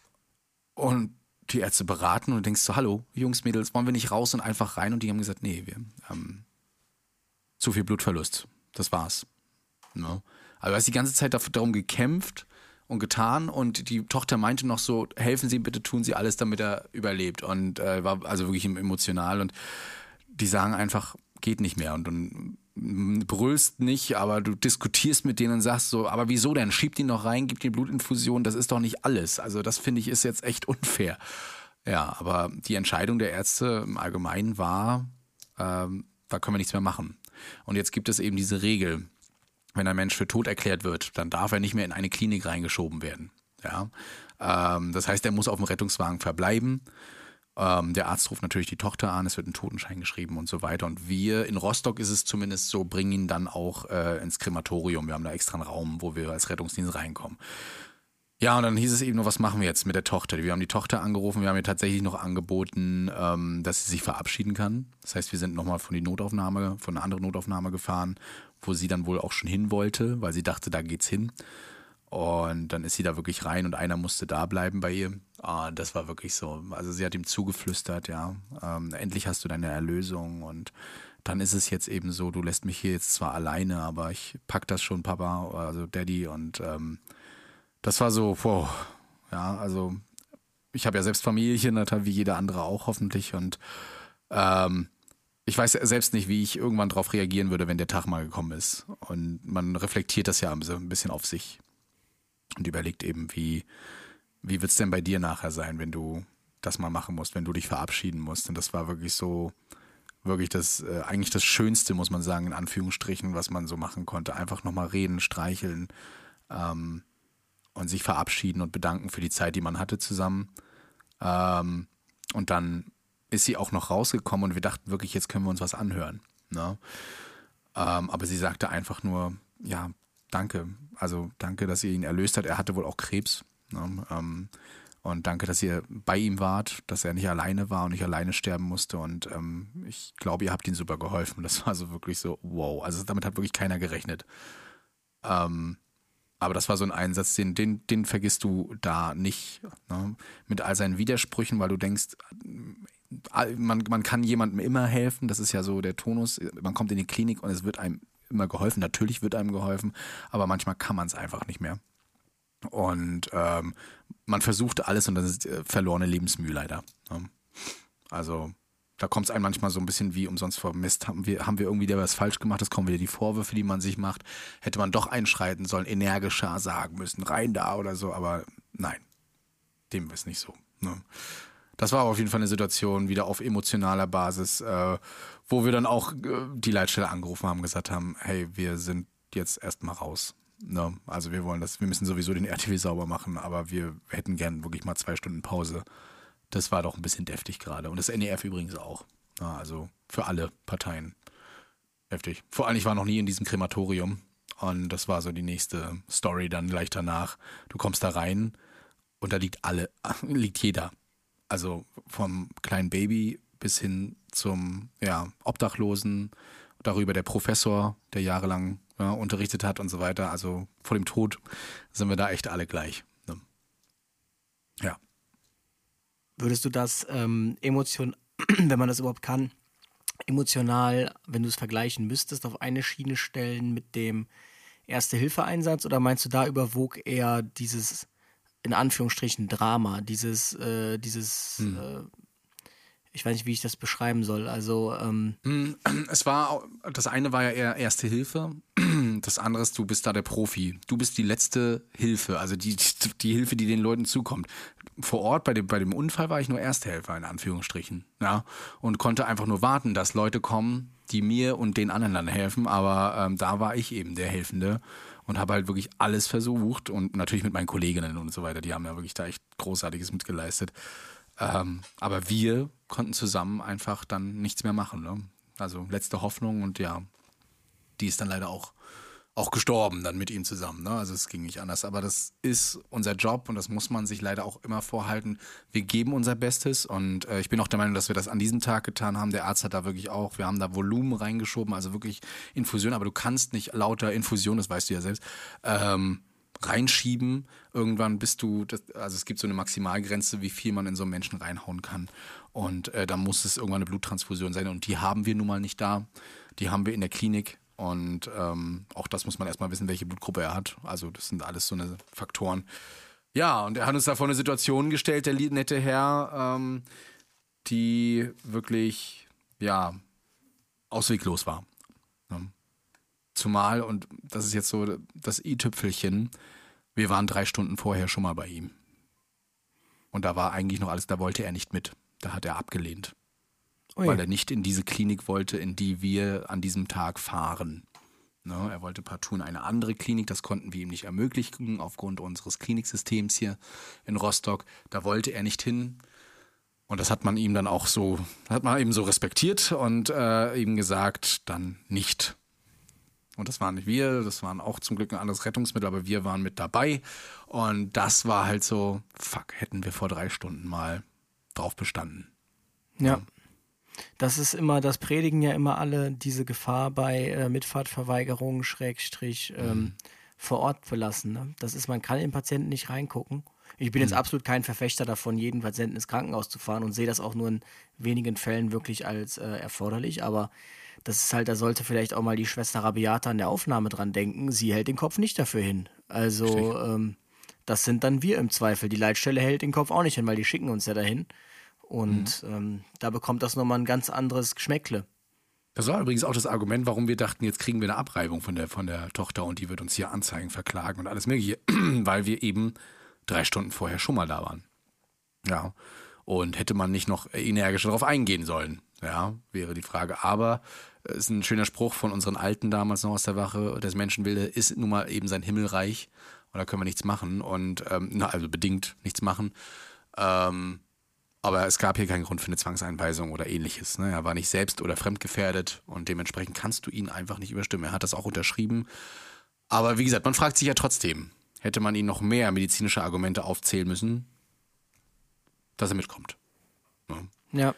und die Ärzte beraten und du denkst so, hallo, Jungs, Mädels, wollen wir nicht raus und einfach rein? Und die haben gesagt, nee, wir haben zu viel Blutverlust. Das war's. No. Also du hast die ganze Zeit darum gekämpft und getan und die Tochter meinte noch so, helfen Sie bitte, tun Sie alles, damit er überlebt. Und äh, war also wirklich emotional und die sagen einfach, geht nicht mehr. Und du brüllst nicht, aber du diskutierst mit denen und sagst so, aber wieso denn? Schiebt ihn noch rein, gibt die Blutinfusion, das ist doch nicht alles. Also das finde ich ist jetzt echt unfair. Ja, aber die Entscheidung der Ärzte im Allgemeinen war, ähm, da können wir nichts mehr machen. Und jetzt gibt es eben diese Regel, wenn ein Mensch für tot erklärt wird, dann darf er nicht mehr in eine Klinik reingeschoben werden. Ja, ähm, das heißt, er muss auf dem Rettungswagen verbleiben. Ähm, der Arzt ruft natürlich die Tochter an, es wird ein Totenschein geschrieben und so weiter. Und wir, in Rostock ist es zumindest so, bringen ihn dann auch äh, ins Krematorium. Wir haben da extra einen Raum, wo wir als Rettungsdienst reinkommen. Ja, und dann hieß es eben nur, was machen wir jetzt mit der Tochter? Wir haben die Tochter angerufen, wir haben ihr tatsächlich noch angeboten, ähm, dass sie sich verabschieden kann. Das heißt, wir sind nochmal von die Notaufnahme, von einer anderen Notaufnahme gefahren, wo sie dann wohl auch schon hin wollte, weil sie dachte, da geht's hin. Und dann ist sie da wirklich rein und einer musste da bleiben bei ihr. Ah, das war wirklich so. Also sie hat ihm zugeflüstert, ja, ähm, endlich hast du deine Erlösung und dann ist es jetzt eben so, du lässt mich hier jetzt zwar alleine, aber ich pack das schon, Papa, also Daddy und ähm, das war so, wow, ja, also ich habe ja selbst Familie, wie jeder andere auch hoffentlich und ähm, ich weiß selbst nicht, wie ich irgendwann darauf reagieren würde, wenn der Tag mal gekommen ist und man reflektiert das ja so ein bisschen auf sich. Und überlegt eben, wie, wie wird es denn bei dir nachher sein, wenn du das mal machen musst, wenn du dich verabschieden musst. Und das war wirklich so, wirklich das, äh, eigentlich das Schönste, muss man sagen, in Anführungsstrichen, was man so machen konnte. Einfach nochmal reden, streicheln ähm, und sich verabschieden und bedanken für die Zeit, die man hatte zusammen. Ähm, und dann ist sie auch noch rausgekommen und wir dachten wirklich, jetzt können wir uns was anhören. Ne? Ähm, aber sie sagte einfach nur, ja, danke. Also danke, dass ihr ihn erlöst habt. Er hatte wohl auch Krebs. Ne? Ähm, und danke, dass ihr bei ihm wart, dass er nicht alleine war und nicht alleine sterben musste. Und ähm, ich glaube, ihr habt ihm super geholfen. Das war so wirklich so, wow. Also damit hat wirklich keiner gerechnet. Ähm, aber das war so ein Einsatz, den, den, den vergisst du da nicht. Ne? Mit all seinen Widersprüchen, weil du denkst, man, man kann jemandem immer helfen. Das ist ja so der Tonus. Man kommt in die Klinik und es wird einem immer geholfen. Natürlich wird einem geholfen, aber manchmal kann man es einfach nicht mehr. Und ähm, man versuchte alles und das ist äh, verlorene Lebensmühe leider. Ne? Also da kommt es einem manchmal so ein bisschen wie umsonst vor Mist. Haben wir, haben wir irgendwie da was falsch gemacht? Es kommen wieder die Vorwürfe, die man sich macht. Hätte man doch einschreiten sollen, energischer sagen müssen, rein da oder so. Aber nein, dem ist nicht so. Ne? Das war auf jeden Fall eine Situation wieder auf emotionaler Basis, äh, wo wir dann auch äh, die Leitstelle angerufen haben, gesagt haben, hey, wir sind jetzt erstmal raus. Ne? Also wir wollen das, wir müssen sowieso den R T W sauber machen, aber wir hätten gern wirklich mal zwei Stunden Pause. Das war doch ein bisschen deftig gerade. Und das N E F übrigens auch. Ja, also für alle Parteien heftig. Vor allem, ich war noch nie in diesem Krematorium. Und das war so die nächste Story dann gleich danach. Du kommst da rein und da liegt alle, liegt jeder. Also vom kleinen Baby bis hin zum ja, Obdachlosen, darüber der Professor, der jahrelang ja, unterrichtet hat und so weiter. Also vor dem Tod sind wir da echt alle gleich. Ne? Ja. Würdest du das ähm, emotion, wenn man das überhaupt kann, emotional, wenn du es vergleichen müsstest, auf eine Schiene stellen mit dem Erste-Hilfe-Einsatz oder meinst du, da überwog eher dieses, in Anführungsstrichen, Drama, dieses, äh, dieses, hm. äh, ich weiß nicht, wie ich das beschreiben soll, also ähm es war, das eine war ja eher Erste Hilfe, das andere ist, du bist da der Profi, du bist die letzte Hilfe, also die, die Hilfe, die den Leuten zukommt. Vor Ort, bei dem, bei dem Unfall war ich nur Ersthelfer, in Anführungsstrichen, ja, und konnte einfach nur warten, dass Leute kommen, die mir und den anderen dann helfen, aber ähm, da war ich eben der Helfende und habe halt wirklich alles versucht und natürlich mit meinen Kolleginnen und so weiter, die haben ja wirklich da echt Großartiges mitgeleistet. Ähm, aber wir konnten zusammen einfach dann nichts mehr machen. Ne? Also letzte Hoffnung und ja, die ist dann leider auch, auch gestorben dann mit ihm zusammen. Ne? Also es ging nicht anders. Aber das ist unser Job und das muss man sich leider auch immer vorhalten. Wir geben unser Bestes und äh, ich bin auch der Meinung, dass wir das an diesem Tag getan haben. Der Arzt hat da wirklich auch, wir haben da Volumen reingeschoben, also wirklich Infusion. Aber du kannst nicht lauter Infusion, das weißt du ja selbst, ähm, reinschieben. Irgendwann bist du, das, also es gibt so eine Maximalgrenze, wie viel man in so einen Menschen reinhauen kann. Und äh, dann muss es irgendwann eine Bluttransfusion sein. Und die haben wir nun mal nicht da. Die haben wir in der Klinik. Und ähm, auch das muss man erstmal wissen, welche Blutgruppe er hat. Also das sind alles so eine Faktoren. Ja, und er hat uns da vor eine Situation gestellt, der nette Herr, ähm, die wirklich, ja, ausweglos war. Ja. Zumal, und das ist jetzt so das i-Tüpfelchen, wir waren drei Stunden vorher schon mal bei ihm. Und da war eigentlich noch alles, da wollte er nicht mit. Da hat er abgelehnt. Ui. Weil er nicht in diese Klinik wollte, in die wir an diesem Tag fahren. Ne, er wollte partout in eine andere Klinik, das konnten wir ihm nicht ermöglichen, aufgrund unseres Kliniksystems hier in Rostock. Da wollte er nicht hin. Und das hat man ihm dann auch so, hat man eben so respektiert und äh, ihm gesagt, dann nicht. Und das waren nicht wir, das waren auch zum Glück ein anderes Rettungsmittel, aber wir waren mit dabei. Und das war halt so, fuck, hätten wir vor drei Stunden mal drauf bestanden. Ja. ja. Das ist immer, das predigen ja immer alle, diese Gefahr bei äh, Mitfahrtverweigerung, Schrägstrich, ähm, mhm. vor Ort verlassen. Ne? Das ist, man kann in den Patienten nicht reingucken. Ich bin mhm. jetzt absolut kein Verfechter davon, jeden Patienten ins Krankenhaus zu fahren und sehe das auch nur in wenigen Fällen wirklich als äh, erforderlich, aber das ist halt, da sollte vielleicht auch mal die Schwester Rabiata an der Aufnahme dran denken. Sie hält den Kopf nicht dafür hin. Also ähm, das sind dann wir im Zweifel. Die Leitstelle hält den Kopf auch nicht hin, weil die schicken uns ja dahin. Und mhm. ähm, da bekommt das nochmal ein ganz anderes Geschmäckle. Das war übrigens auch das Argument, warum wir dachten, jetzt kriegen wir eine Abreibung von der, von der Tochter und die wird uns hier anzeigen, verklagen und alles mögliche, weil wir eben drei Stunden vorher schon mal da waren. Ja, und hätte man nicht noch energisch darauf eingehen sollen. Ja, wäre die Frage. Aber es ist ein schöner Spruch von unseren Alten damals noch aus der Wache. Das Menschenwille ist nun mal eben sein Himmelreich. Und da können wir nichts machen. Und ähm, na, also bedingt nichts machen. Ähm, aber es gab hier keinen Grund für eine Zwangseinweisung oder ähnliches. Ne? Er war nicht selbst- oder fremdgefährdet. Und dementsprechend kannst du ihn einfach nicht überstimmen. Er hat das auch unterschrieben. Aber wie gesagt, man fragt sich ja trotzdem, hätte man ihn noch mehr medizinische Argumente aufzählen müssen, dass er mitkommt. Ja. ja.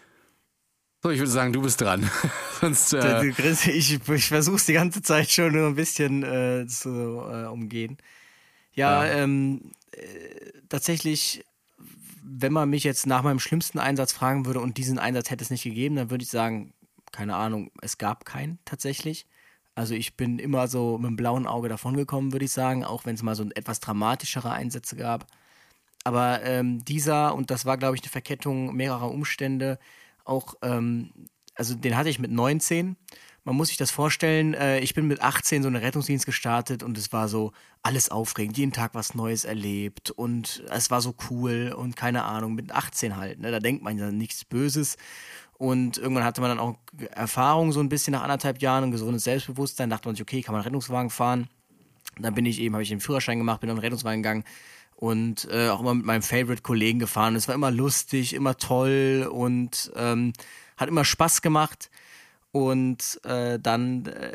So, ich würde sagen, du bist dran. Sonst, äh ich ich versuche es die ganze Zeit schon nur ein bisschen äh, zu äh, umgehen. Ja, ja. Ähm, äh, tatsächlich, wenn man mich jetzt nach meinem schlimmsten Einsatz fragen würde und diesen Einsatz hätte es nicht gegeben, dann würde ich sagen, keine Ahnung, es gab keinen tatsächlich. Also ich bin immer so mit dem blauen Auge davongekommen, würde ich sagen, auch wenn es mal so etwas dramatischere Einsätze gab. Aber ähm, dieser, und das war, glaube ich, eine Verkettung mehrerer Umstände, auch, ähm, also den hatte ich mit neunzehn, man muss sich das vorstellen, äh, ich bin mit achtzehn so einen Rettungsdienst gestartet und es war so alles aufregend, jeden Tag was Neues erlebt und es war so cool und keine Ahnung, mit achtzehn halt, ne, da denkt man ja nichts Böses und irgendwann hatte man dann auch Erfahrung so ein bisschen nach anderthalb Jahren, ein gesundes Selbstbewusstsein, dachte man sich, okay, kann man Rettungswagen fahren, dann bin ich eben, habe ich den Führerschein gemacht, bin auf den Rettungswagen gegangen und äh, auch immer mit meinem Favorite-Kollegen gefahren, es war immer lustig, immer toll und ähm, hat immer Spaß gemacht. Und äh, dann äh,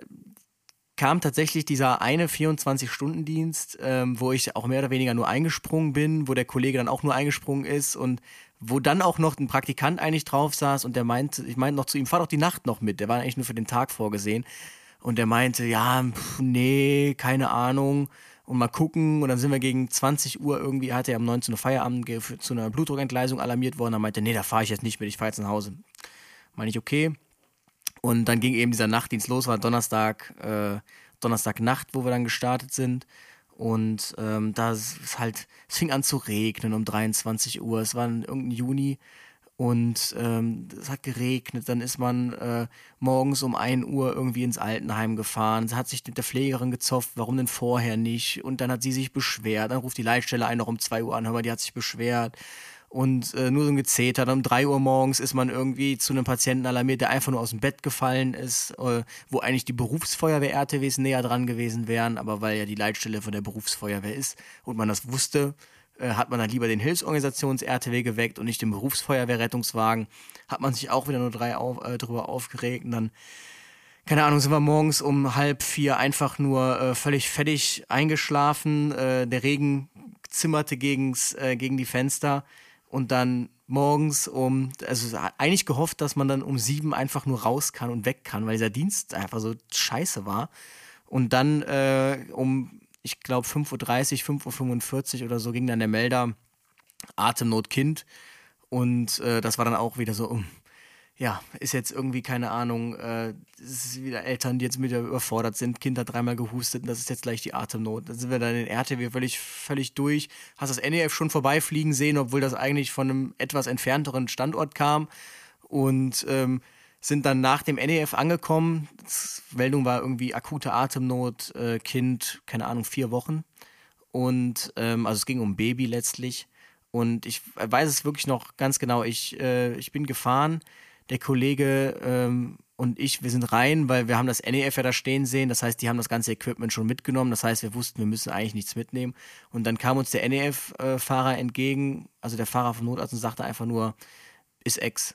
kam tatsächlich dieser eine vierundzwanzig-Stunden-Dienst, ähm, wo ich auch mehr oder weniger nur eingesprungen bin, wo der Kollege dann auch nur eingesprungen ist und wo dann auch noch ein Praktikant eigentlich drauf saß und der meinte, ich meinte noch zu ihm, fahr doch die Nacht noch mit, der war eigentlich nur für den Tag vorgesehen und der meinte, ja, pff, nee, keine Ahnung und mal gucken und dann sind wir gegen zwanzig Uhr irgendwie, hatte er um neunzehn Uhr Feierabend ge- zu einer Blutdruckentgleisung alarmiert worden, dann meinte er, nee, da fahre ich jetzt nicht mit, ich fahre jetzt nach Hause. Meine ich, okay. Und dann ging eben dieser Nachtdienst los, war Donnerstag, äh, Donnerstagnacht, wo wir dann gestartet sind. Und ähm, da ist halt, es fing an zu regnen um dreiundzwanzig Uhr. Es war irgendein Juni und ähm, es hat geregnet. Dann ist man äh, morgens um ein Uhr irgendwie ins Altenheim gefahren. Sie hat sich mit der Pflegerin gezofft, warum denn vorher nicht? Und dann hat sie sich beschwert. Dann ruft die Leitstelle ein noch um zwei Uhr an, hör mal, die hat sich beschwert. Und äh, nur so ein Gezeter. Dann um drei Uhr morgens ist man irgendwie zu einem Patienten alarmiert, der einfach nur aus dem Bett gefallen ist, äh, wo eigentlich die Berufsfeuerwehr-R T Ws näher dran gewesen wären, aber weil ja die Leitstelle von der Berufsfeuerwehr ist und man das wusste, äh, hat man dann lieber den Hilfsorganisations-R T W geweckt und nicht den Berufsfeuerwehr-Rettungswagen. Hat man sich auch wieder nur drei auf, äh, drüber aufgeregt und dann, keine Ahnung, sind wir morgens um halb vier einfach nur äh, völlig fertig eingeschlafen. Äh, der Regen zimmerte gegens, äh, gegen die Fenster. Und dann morgens um, also eigentlich gehofft, dass man dann um sieben einfach nur raus kann und weg kann, weil dieser Dienst einfach so scheiße war. Und dann äh, um, ich glaube, fünf Uhr dreißig, fünf Uhr fünfundvierzig oder so ging dann der Melder, Atemnot Kind. Und äh, das war dann auch wieder so, um, ja, ist jetzt irgendwie, keine Ahnung, äh, es ist wieder Eltern, die jetzt wieder überfordert sind, Kind hat dreimal gehustet und das ist jetzt gleich die Atemnot. Dann sind wir dann in den R T W völlig, völlig durch, hast das N E F schon vorbeifliegen sehen, obwohl das eigentlich von einem etwas entfernteren Standort kam und ähm, sind dann nach dem N E F angekommen. Die Meldung war irgendwie akute Atemnot, äh, Kind, keine Ahnung, vier Wochen und ähm, also es ging um Baby letztlich und ich weiß es wirklich noch ganz genau, ich, äh, ich bin gefahren. Der Kollege ähm, und ich, wir sind rein, weil wir haben das N E F ja da stehen sehen. Das heißt, die haben das ganze Equipment schon mitgenommen. Das heißt, wir wussten, wir müssen eigentlich nichts mitnehmen. Und dann kam uns der N E F-Fahrer entgegen, also der Fahrer vom Notarzt und sagte einfach nur, ist Ex.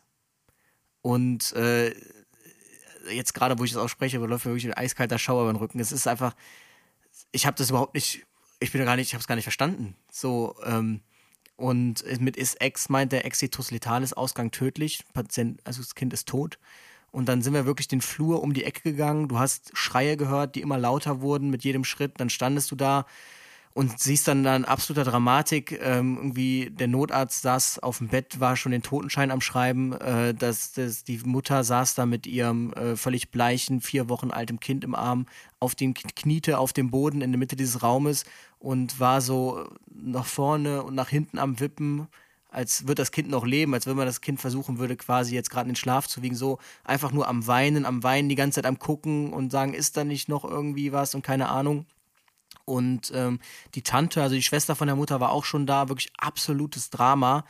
Und äh, jetzt gerade, wo ich das ausspreche, läuft mir wirklich ein eiskalter Schauer über den Rücken. Es ist einfach, ich habe das überhaupt nicht, ich bin gar nicht, ich habe es gar nicht verstanden. So, ähm, Und mit ist Ex meint der Exitus letalis, Ausgang tödlich, Patient, also das Kind ist tot. Und dann sind wir wirklich den Flur um die Ecke gegangen. Du hast Schreie gehört, die immer lauter wurden mit jedem Schritt. Dann standest du da und siehst dann in absoluter Dramatik, ähm, irgendwie der Notarzt saß auf dem Bett, war schon den Totenschein am Schreiben. Äh, das, das, die Mutter saß da mit ihrem äh, völlig bleichen, vier Wochen altem Kind im Arm, auf den Kniete auf dem Boden in der Mitte dieses Raumes und war so nach vorne und nach hinten am Wippen, als würde das Kind noch leben, als wenn man das Kind versuchen würde, quasi jetzt gerade in den Schlaf zu wiegen, so einfach nur am Weinen, am Weinen, die ganze Zeit am Gucken und sagen, ist da nicht noch irgendwie was und keine Ahnung. Und ähm, die Tante, also die Schwester von der Mutter war auch schon da, wirklich absolutes Drama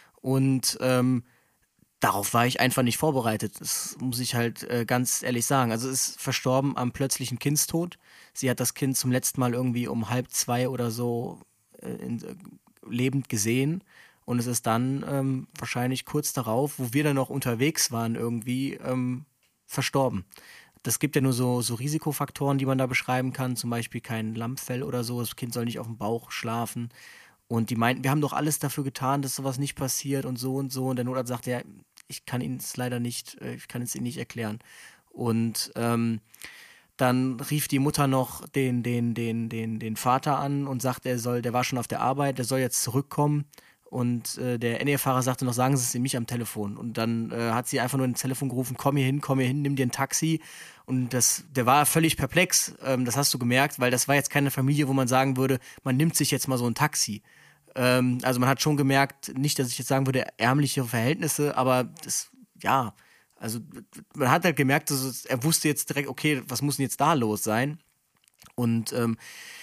und ähm, darauf war ich einfach nicht vorbereitet, das muss ich halt äh, ganz ehrlich sagen. Also es ist verstorben am plötzlichen Kindstod. Sie hat das Kind zum letzten Mal irgendwie um halb zwei oder so äh, in, äh, lebend gesehen und es ist dann ähm, wahrscheinlich kurz darauf, wo wir dann noch unterwegs waren irgendwie, ähm, verstorben. Das gibt ja nur so, so Risikofaktoren, die man da beschreiben kann, zum Beispiel kein Lammfell oder so, das Kind soll nicht auf dem Bauch schlafen. Und die meinten, wir haben doch alles dafür getan, dass sowas nicht passiert und so und so. Und der Notarzt sagte, ja, ich kann Ihnen es leider nicht, ich kann es Ihnen nicht erklären. Und ähm, dann rief die Mutter noch den, den, den, den, den Vater an und sagte, er soll, der war schon auf der Arbeit, der soll jetzt zurückkommen. Und äh, der N E F-Fahrer sagte noch, sagen Sie es mich am Telefon. Und dann äh, hat sie einfach nur ins Telefon gerufen, komm hier hin, komm hier hin, nimm dir ein Taxi. Und das, der war völlig perplex, ähm, das hast du gemerkt, weil das war jetzt keine Familie, wo man sagen würde, man nimmt sich jetzt mal so ein Taxi. Ähm, also man hat schon gemerkt, nicht, dass ich jetzt sagen würde, ärmliche Verhältnisse, aber das, ja, Also man hat halt gemerkt, dass es, er wusste jetzt direkt, okay, was muss denn jetzt da los sein? Und ähm,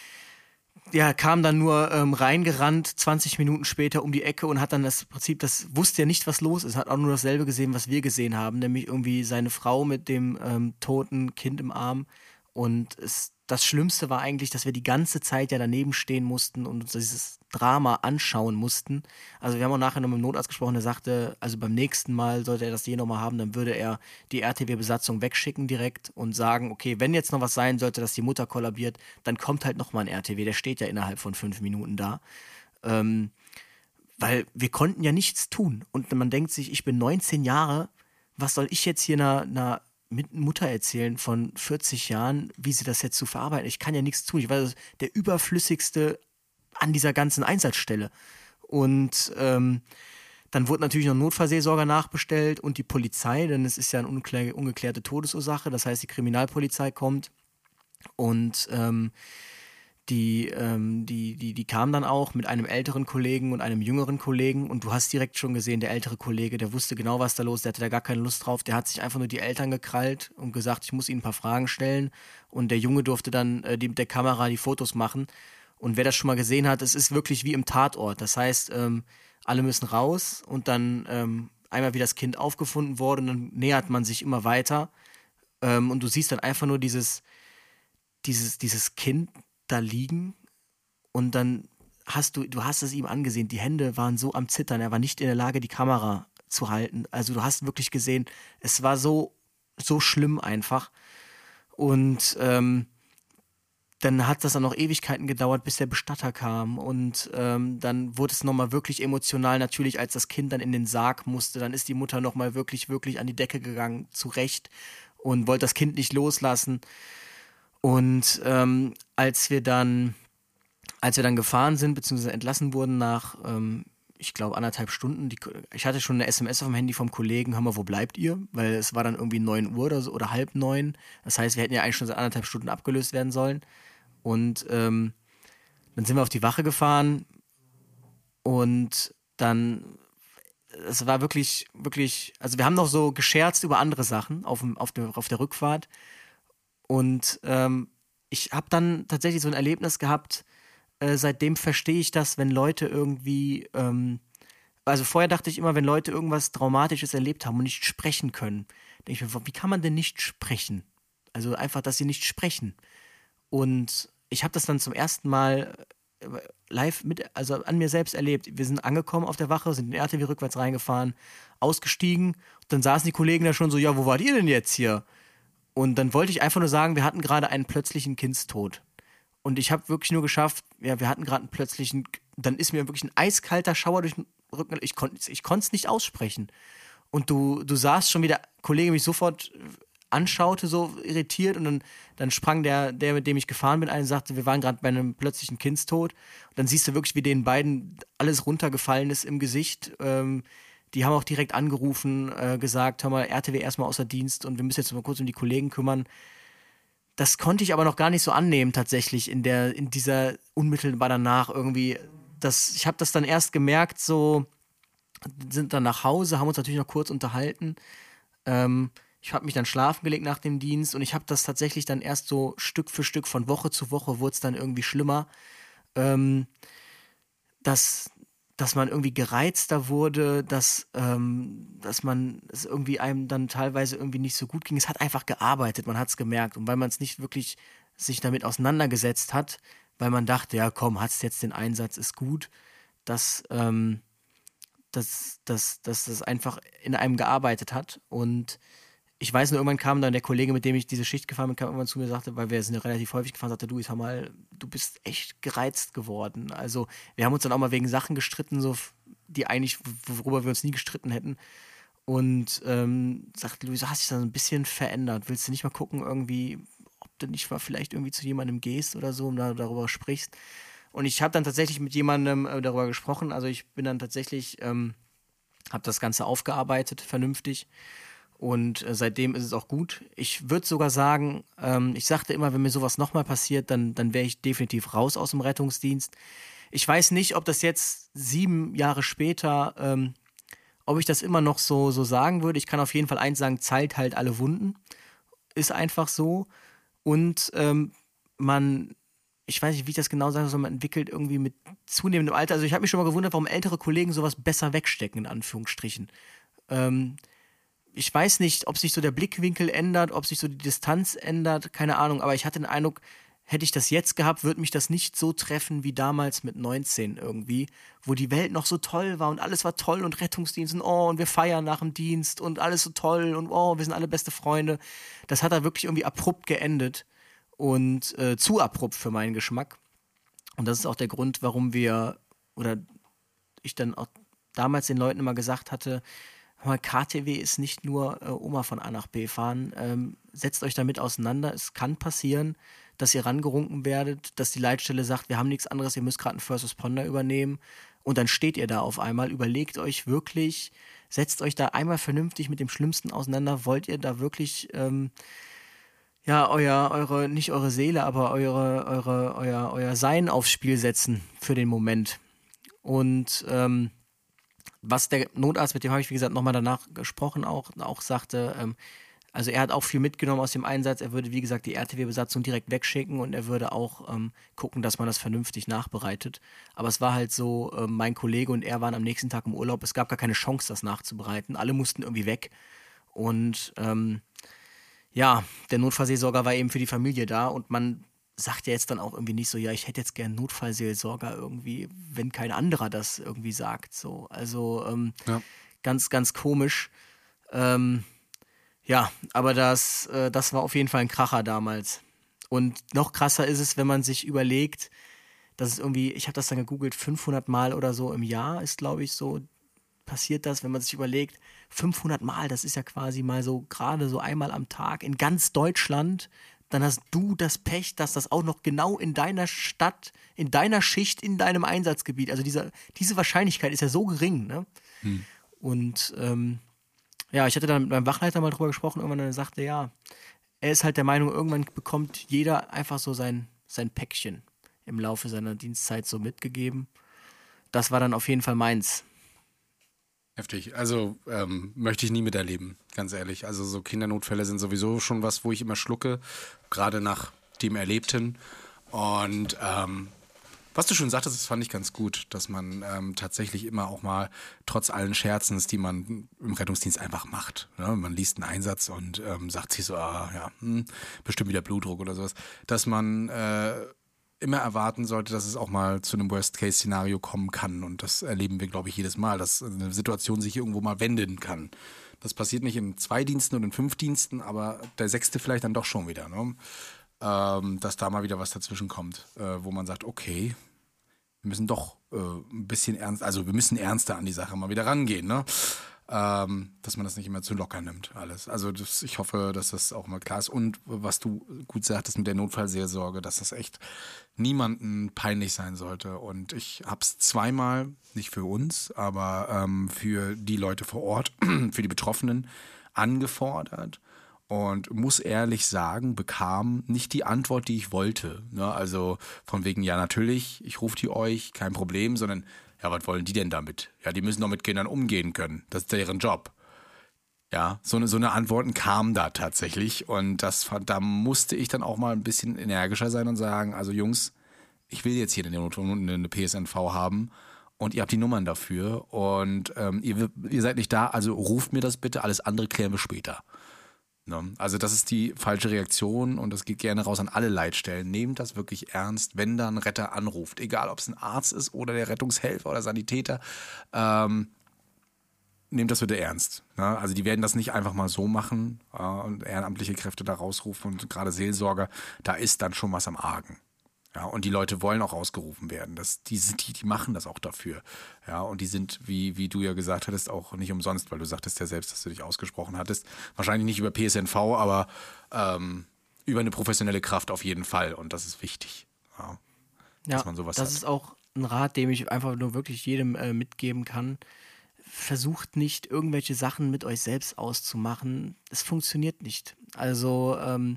ja, kam dann nur ähm, reingerannt, zwanzig Minuten später um die Ecke und hat dann das Prinzip, das wusste ja nicht, was los ist, hat auch nur dasselbe gesehen, was wir gesehen haben, nämlich irgendwie seine Frau mit dem ähm, toten Kind im Arm. Und es, das Schlimmste war eigentlich, dass wir die ganze Zeit ja daneben stehen mussten und uns dieses Drama anschauen mussten. Also wir haben auch nachher noch mit dem Notarzt gesprochen, der sagte, also beim nächsten Mal, sollte er das je nochmal haben, dann würde er die R T W-Besatzung wegschicken direkt und sagen, okay, wenn jetzt noch was sein sollte, dass die Mutter kollabiert, dann kommt halt nochmal ein R T W, der steht ja innerhalb von fünf Minuten da. Ähm, weil wir konnten ja nichts tun. Und man denkt sich, ich bin neunzehn Jahre, was soll ich jetzt hier einer, einer Mutter erzählen von vierzig Jahren, wie sie das jetzt zu verarbeiten? Ich kann ja nichts tun. Ich war der überflüssigste an dieser ganzen Einsatzstelle. Und ähm, dann wurde natürlich noch ein Notfallseelsorger nachbestellt und die Polizei, denn es ist ja eine ungeklär- ungeklärte Todesursache. Das heißt, die Kriminalpolizei kommt und ähm, die, ähm, die, die, die kam dann auch mit einem älteren Kollegen und einem jüngeren Kollegen und du hast direkt schon gesehen, der ältere Kollege, der wusste genau, was da los ist, der hatte da gar keine Lust drauf, der hat sich einfach nur die Eltern gekrallt und gesagt, ich muss ihnen ein paar Fragen stellen und der Junge durfte dann äh, die, mit der Kamera die Fotos machen und wer das schon mal gesehen hat, es ist wirklich wie im Tatort, das heißt, ähm, alle müssen raus und dann ähm, einmal wie das Kind aufgefunden wurde und dann nähert man sich immer weiter ähm, und du siehst dann einfach nur dieses, dieses, dieses Kind da liegen und dann hast du, du hast es ihm angesehen, die Hände waren so am Zittern, er war nicht in der Lage, die Kamera zu halten. Also du hast wirklich gesehen, es war so, so schlimm einfach. Und ähm, dann hat das dann noch Ewigkeiten gedauert, bis der Bestatter kam und ähm, dann wurde es nochmal wirklich emotional, natürlich als das Kind dann in den Sarg musste, dann ist die Mutter nochmal wirklich, wirklich an die Decke gegangen, zurecht und wollte das Kind nicht loslassen. Und ähm, als wir dann, als wir dann gefahren sind, beziehungsweise entlassen wurden nach, ähm, ich glaube, anderthalb Stunden, die, ich hatte schon eine S M S auf dem Handy vom Kollegen, hör mal, wo bleibt ihr? Weil es war dann irgendwie neun Uhr oder so oder halb neun. Das heißt, wir hätten ja eigentlich schon seit anderthalb Stunden abgelöst werden sollen. Und ähm, dann sind wir auf die Wache gefahren und dann, es war wirklich, wirklich, also wir haben noch so gescherzt über andere Sachen auf, dem, auf, der, auf der Rückfahrt. Und ähm, ich habe dann tatsächlich so ein Erlebnis gehabt, äh, seitdem verstehe ich das, wenn Leute irgendwie, ähm, also vorher dachte ich immer, wenn Leute irgendwas Traumatisches erlebt haben und nicht sprechen können, denke ich mir, wie kann man denn nicht sprechen? Also einfach, dass sie nicht sprechen. Und ich habe das dann zum ersten Mal live mit, also an mir selbst erlebt. Wir sind angekommen auf der Wache, sind in den R T W rückwärts reingefahren, ausgestiegen, dann saßen die Kollegen da schon so, ja, wo wart ihr denn jetzt hier? Und dann wollte ich einfach nur sagen, wir hatten gerade einen plötzlichen Kindstod. Und ich habe wirklich nur geschafft, ja, wir hatten gerade einen plötzlichen, dann ist mir wirklich ein eiskalter Schauer durch den Rücken, ich konnte ich konnte es nicht aussprechen. Und du, du sahst schon, wie der Kollege mich sofort anschaute, so irritiert. Und dann, dann sprang der, der, mit dem ich gefahren bin, ein und sagte, wir waren gerade bei einem plötzlichen Kindstod. Und dann siehst du wirklich, wie den beiden alles runtergefallen ist im Gesicht. Ähm, Die haben auch direkt angerufen, äh, gesagt, hör mal, R T W erstmal außer Dienst und wir müssen jetzt mal kurz um die Kollegen kümmern. Das konnte ich aber noch gar nicht so annehmen tatsächlich in der, in dieser unmittelbar danach irgendwie. Das, ich habe das dann erst gemerkt, so sind dann nach Hause, haben uns natürlich noch kurz unterhalten. Ähm, ich habe mich dann schlafen gelegt nach dem Dienst und ich habe das tatsächlich dann erst so Stück für Stück von Woche zu Woche wurde es dann irgendwie schlimmer, ähm, dass dass man irgendwie gereizter wurde, dass, ähm, dass man es irgendwie einem dann teilweise irgendwie nicht so gut ging. Es hat einfach gearbeitet, man hat es gemerkt. Und weil man es nicht wirklich sich damit auseinandergesetzt hat, weil man dachte, ja komm, hat's jetzt den Einsatz, ist gut, dass, ähm, dass, dass, dass das einfach in einem gearbeitet hat. Und ich weiß nur, irgendwann kam dann der Kollege, mit dem ich diese Schicht gefahren bin, kam irgendwann zu mir und sagte, weil wir sind ja relativ häufig gefahren, sagte, du, ich sag mal, du bist echt gereizt geworden. Also wir haben uns dann auch mal wegen Sachen gestritten, so die eigentlich, worüber wir uns nie gestritten hätten. Und ähm, sagte, Luis, du hast dich da so ein bisschen verändert. Willst du nicht mal gucken, irgendwie, ob du nicht mal vielleicht irgendwie zu jemandem gehst oder so und da, darüber sprichst? Und ich habe dann tatsächlich mit jemandem äh, darüber gesprochen. Also ich bin dann tatsächlich, ähm, habe das Ganze aufgearbeitet, vernünftig. Und äh, seitdem ist es auch gut. Ich würde sogar sagen, ähm, ich sagte immer, wenn mir sowas nochmal passiert, dann, dann wäre ich definitiv raus aus dem Rettungsdienst. Ich weiß nicht, ob das jetzt sieben Jahre später, ähm, Ob ich das immer noch so, so sagen würde, ich kann auf jeden Fall eins sagen, Zeit heilt alle Wunden. Ist einfach so. Und ähm, man, ich weiß nicht, wie ich das genau sagen soll, man entwickelt irgendwie mit zunehmendem Alter. Also ich habe mich schon mal gewundert, warum ältere Kollegen sowas besser wegstecken, in Anführungsstrichen. Ähm, ich weiß nicht, ob sich so der Blickwinkel ändert, ob sich so die Distanz ändert, keine Ahnung. Aber ich hatte den Eindruck, hätte ich das jetzt gehabt, würde mich das nicht so treffen wie damals mit neunzehn irgendwie, wo die Welt noch so toll war und alles war toll und Rettungsdienst und oh, und wir feiern nach dem Dienst und alles so toll und oh, wir sind alle beste Freunde. Das hat da wirklich irgendwie abrupt geendet und äh, zu abrupt für meinen Geschmack. Und das ist auch der Grund, warum wir, oder ich dann auch damals den Leuten immer gesagt hatte, K T W ist nicht nur äh, Oma von A nach B fahren, ähm, setzt euch damit auseinander, es kann passieren, dass ihr rangerunken werdet, dass die Leitstelle sagt, wir haben nichts anderes, ihr müsst gerade einen First Responder übernehmen und dann steht ihr da auf einmal, überlegt euch wirklich, setzt euch da einmal vernünftig mit dem Schlimmsten auseinander, wollt ihr da wirklich, ähm, ja, euer, eure, nicht eure Seele, aber eure, eure, euer, euer Sein aufs Spiel setzen für den Moment. Und ähm, was der Notarzt, mit dem habe ich, wie gesagt, nochmal danach gesprochen, auch, auch sagte, ähm, also er hat auch viel mitgenommen aus dem Einsatz, er würde, wie gesagt, die R T W-Besatzung direkt wegschicken und er würde auch ähm, gucken, dass man das vernünftig nachbereitet. Aber es war halt so, äh, mein Kollege und er waren am nächsten Tag im Urlaub, es gab gar keine Chance, das nachzubereiten, alle mussten irgendwie weg und ähm, ja, der Notfallseelsorger war eben für die Familie da und man sagt ja jetzt dann auch irgendwie nicht so, ja, ich hätte jetzt gern Notfallseelsorger irgendwie, wenn kein anderer das irgendwie sagt. So. Also ähm, ja. ganz, ganz komisch. Ähm, ja, aber das, äh, das war auf jeden Fall ein Kracher damals. Und noch krasser ist es, wenn man sich überlegt, dass es irgendwie, ich habe das dann gegoogelt, fünfhundert Mal oder so im Jahr ist, glaube ich, so passiert das, wenn man sich überlegt, fünfhundert Mal, das ist ja quasi mal so gerade so einmal am Tag in ganz Deutschland. Dann hast du das Pech, dass das auch noch genau in deiner Stadt, in deiner Schicht, in deinem Einsatzgebiet, also diese, diese Wahrscheinlichkeit ist ja so gering, ne? Hm. Und ähm, ja, ich hatte dann mit meinem Wachleiter mal drüber gesprochen, irgendwann und er sagte, ja, er ist halt der Meinung, irgendwann bekommt jeder einfach so sein, sein Päckchen im Laufe seiner Dienstzeit so mitgegeben. Das war dann auf jeden Fall meins. Heftig. Also ähm, möchte ich nie miterleben, ganz ehrlich. Also so Kindernotfälle sind sowieso schon was, wo ich immer schlucke, gerade nach dem Erlebten. Und ähm, was du schon sagtest, das fand ich ganz gut, dass man ähm, tatsächlich immer auch mal, trotz allen Scherzens, die man im Rettungsdienst einfach macht. Ne? Man liest einen Einsatz und ähm, sagt sich so, ah ja, hm, bestimmt wieder Blutdruck oder sowas. Dass man äh, immer erwarten sollte, dass es auch mal zu einem Worst-Case-Szenario kommen kann. Und das erleben wir, glaube ich, jedes Mal, dass eine Situation sich irgendwo mal wenden kann. Das passiert nicht in zwei Diensten und in fünf Diensten, aber der sechste vielleicht dann doch schon wieder. Ne? Ähm, dass da mal wieder was dazwischen kommt, äh, wo man sagt, okay, wir müssen doch äh, ein bisschen ernst, also wir müssen ernster an die Sache mal wieder rangehen, ne? Ähm, dass man das nicht immer zu locker nimmt, alles. Also das, ich hoffe, dass das auch mal klar ist. Und was du gut sagtest mit der Notfallseelsorge, dass das echt niemandem peinlich sein sollte. Und ich habe es zweimal, nicht für uns, aber ähm, für die Leute vor Ort, für die Betroffenen angefordert. Und muss ehrlich sagen, bekam nicht die Antwort, die ich wollte. Ne? Also von wegen, ja natürlich, ich rufe die euch, kein Problem, sondern ja, was wollen die denn damit? Ja, die müssen doch mit Kindern umgehen können. Das ist deren Job. Ja, so eine, so eine Antworten kamen da tatsächlich. Und das, da musste ich dann auch mal ein bisschen energischer sein und sagen, also Jungs, ich will jetzt hier eine, eine P S N V haben und ihr habt die Nummern dafür und ähm, ihr, ihr seid nicht da, also ruft mir das bitte, alles andere klären wir später. Ne? Also das ist die falsche Reaktion und das geht gerne raus an alle Leitstellen. Nehmt das wirklich ernst, wenn da ein Retter anruft, egal ob es ein Arzt ist oder der Rettungshelfer oder Sanitäter, ähm, nehmt das bitte ernst. Ne? Also die werden das nicht einfach mal so machen äh, und ehrenamtliche Kräfte da rausrufen und gerade Seelsorger, da ist dann schon was am Argen. Ja, und die Leute wollen auch ausgerufen werden. Das, die, die, die machen das auch dafür. Ja, und die sind, wie, wie du ja gesagt hattest, auch nicht umsonst, weil du sagtest ja selbst, dass du dich ausgesprochen hattest. Wahrscheinlich nicht über P S N V, aber ähm, über eine professionelle Kraft auf jeden Fall. Und das ist wichtig, ja, ja, dass man sowas das hat. Ist auch ein Rat, den ich einfach nur wirklich jedem äh, mitgeben kann. Versucht nicht, irgendwelche Sachen mit euch selbst auszumachen. Es funktioniert nicht. Also, ähm,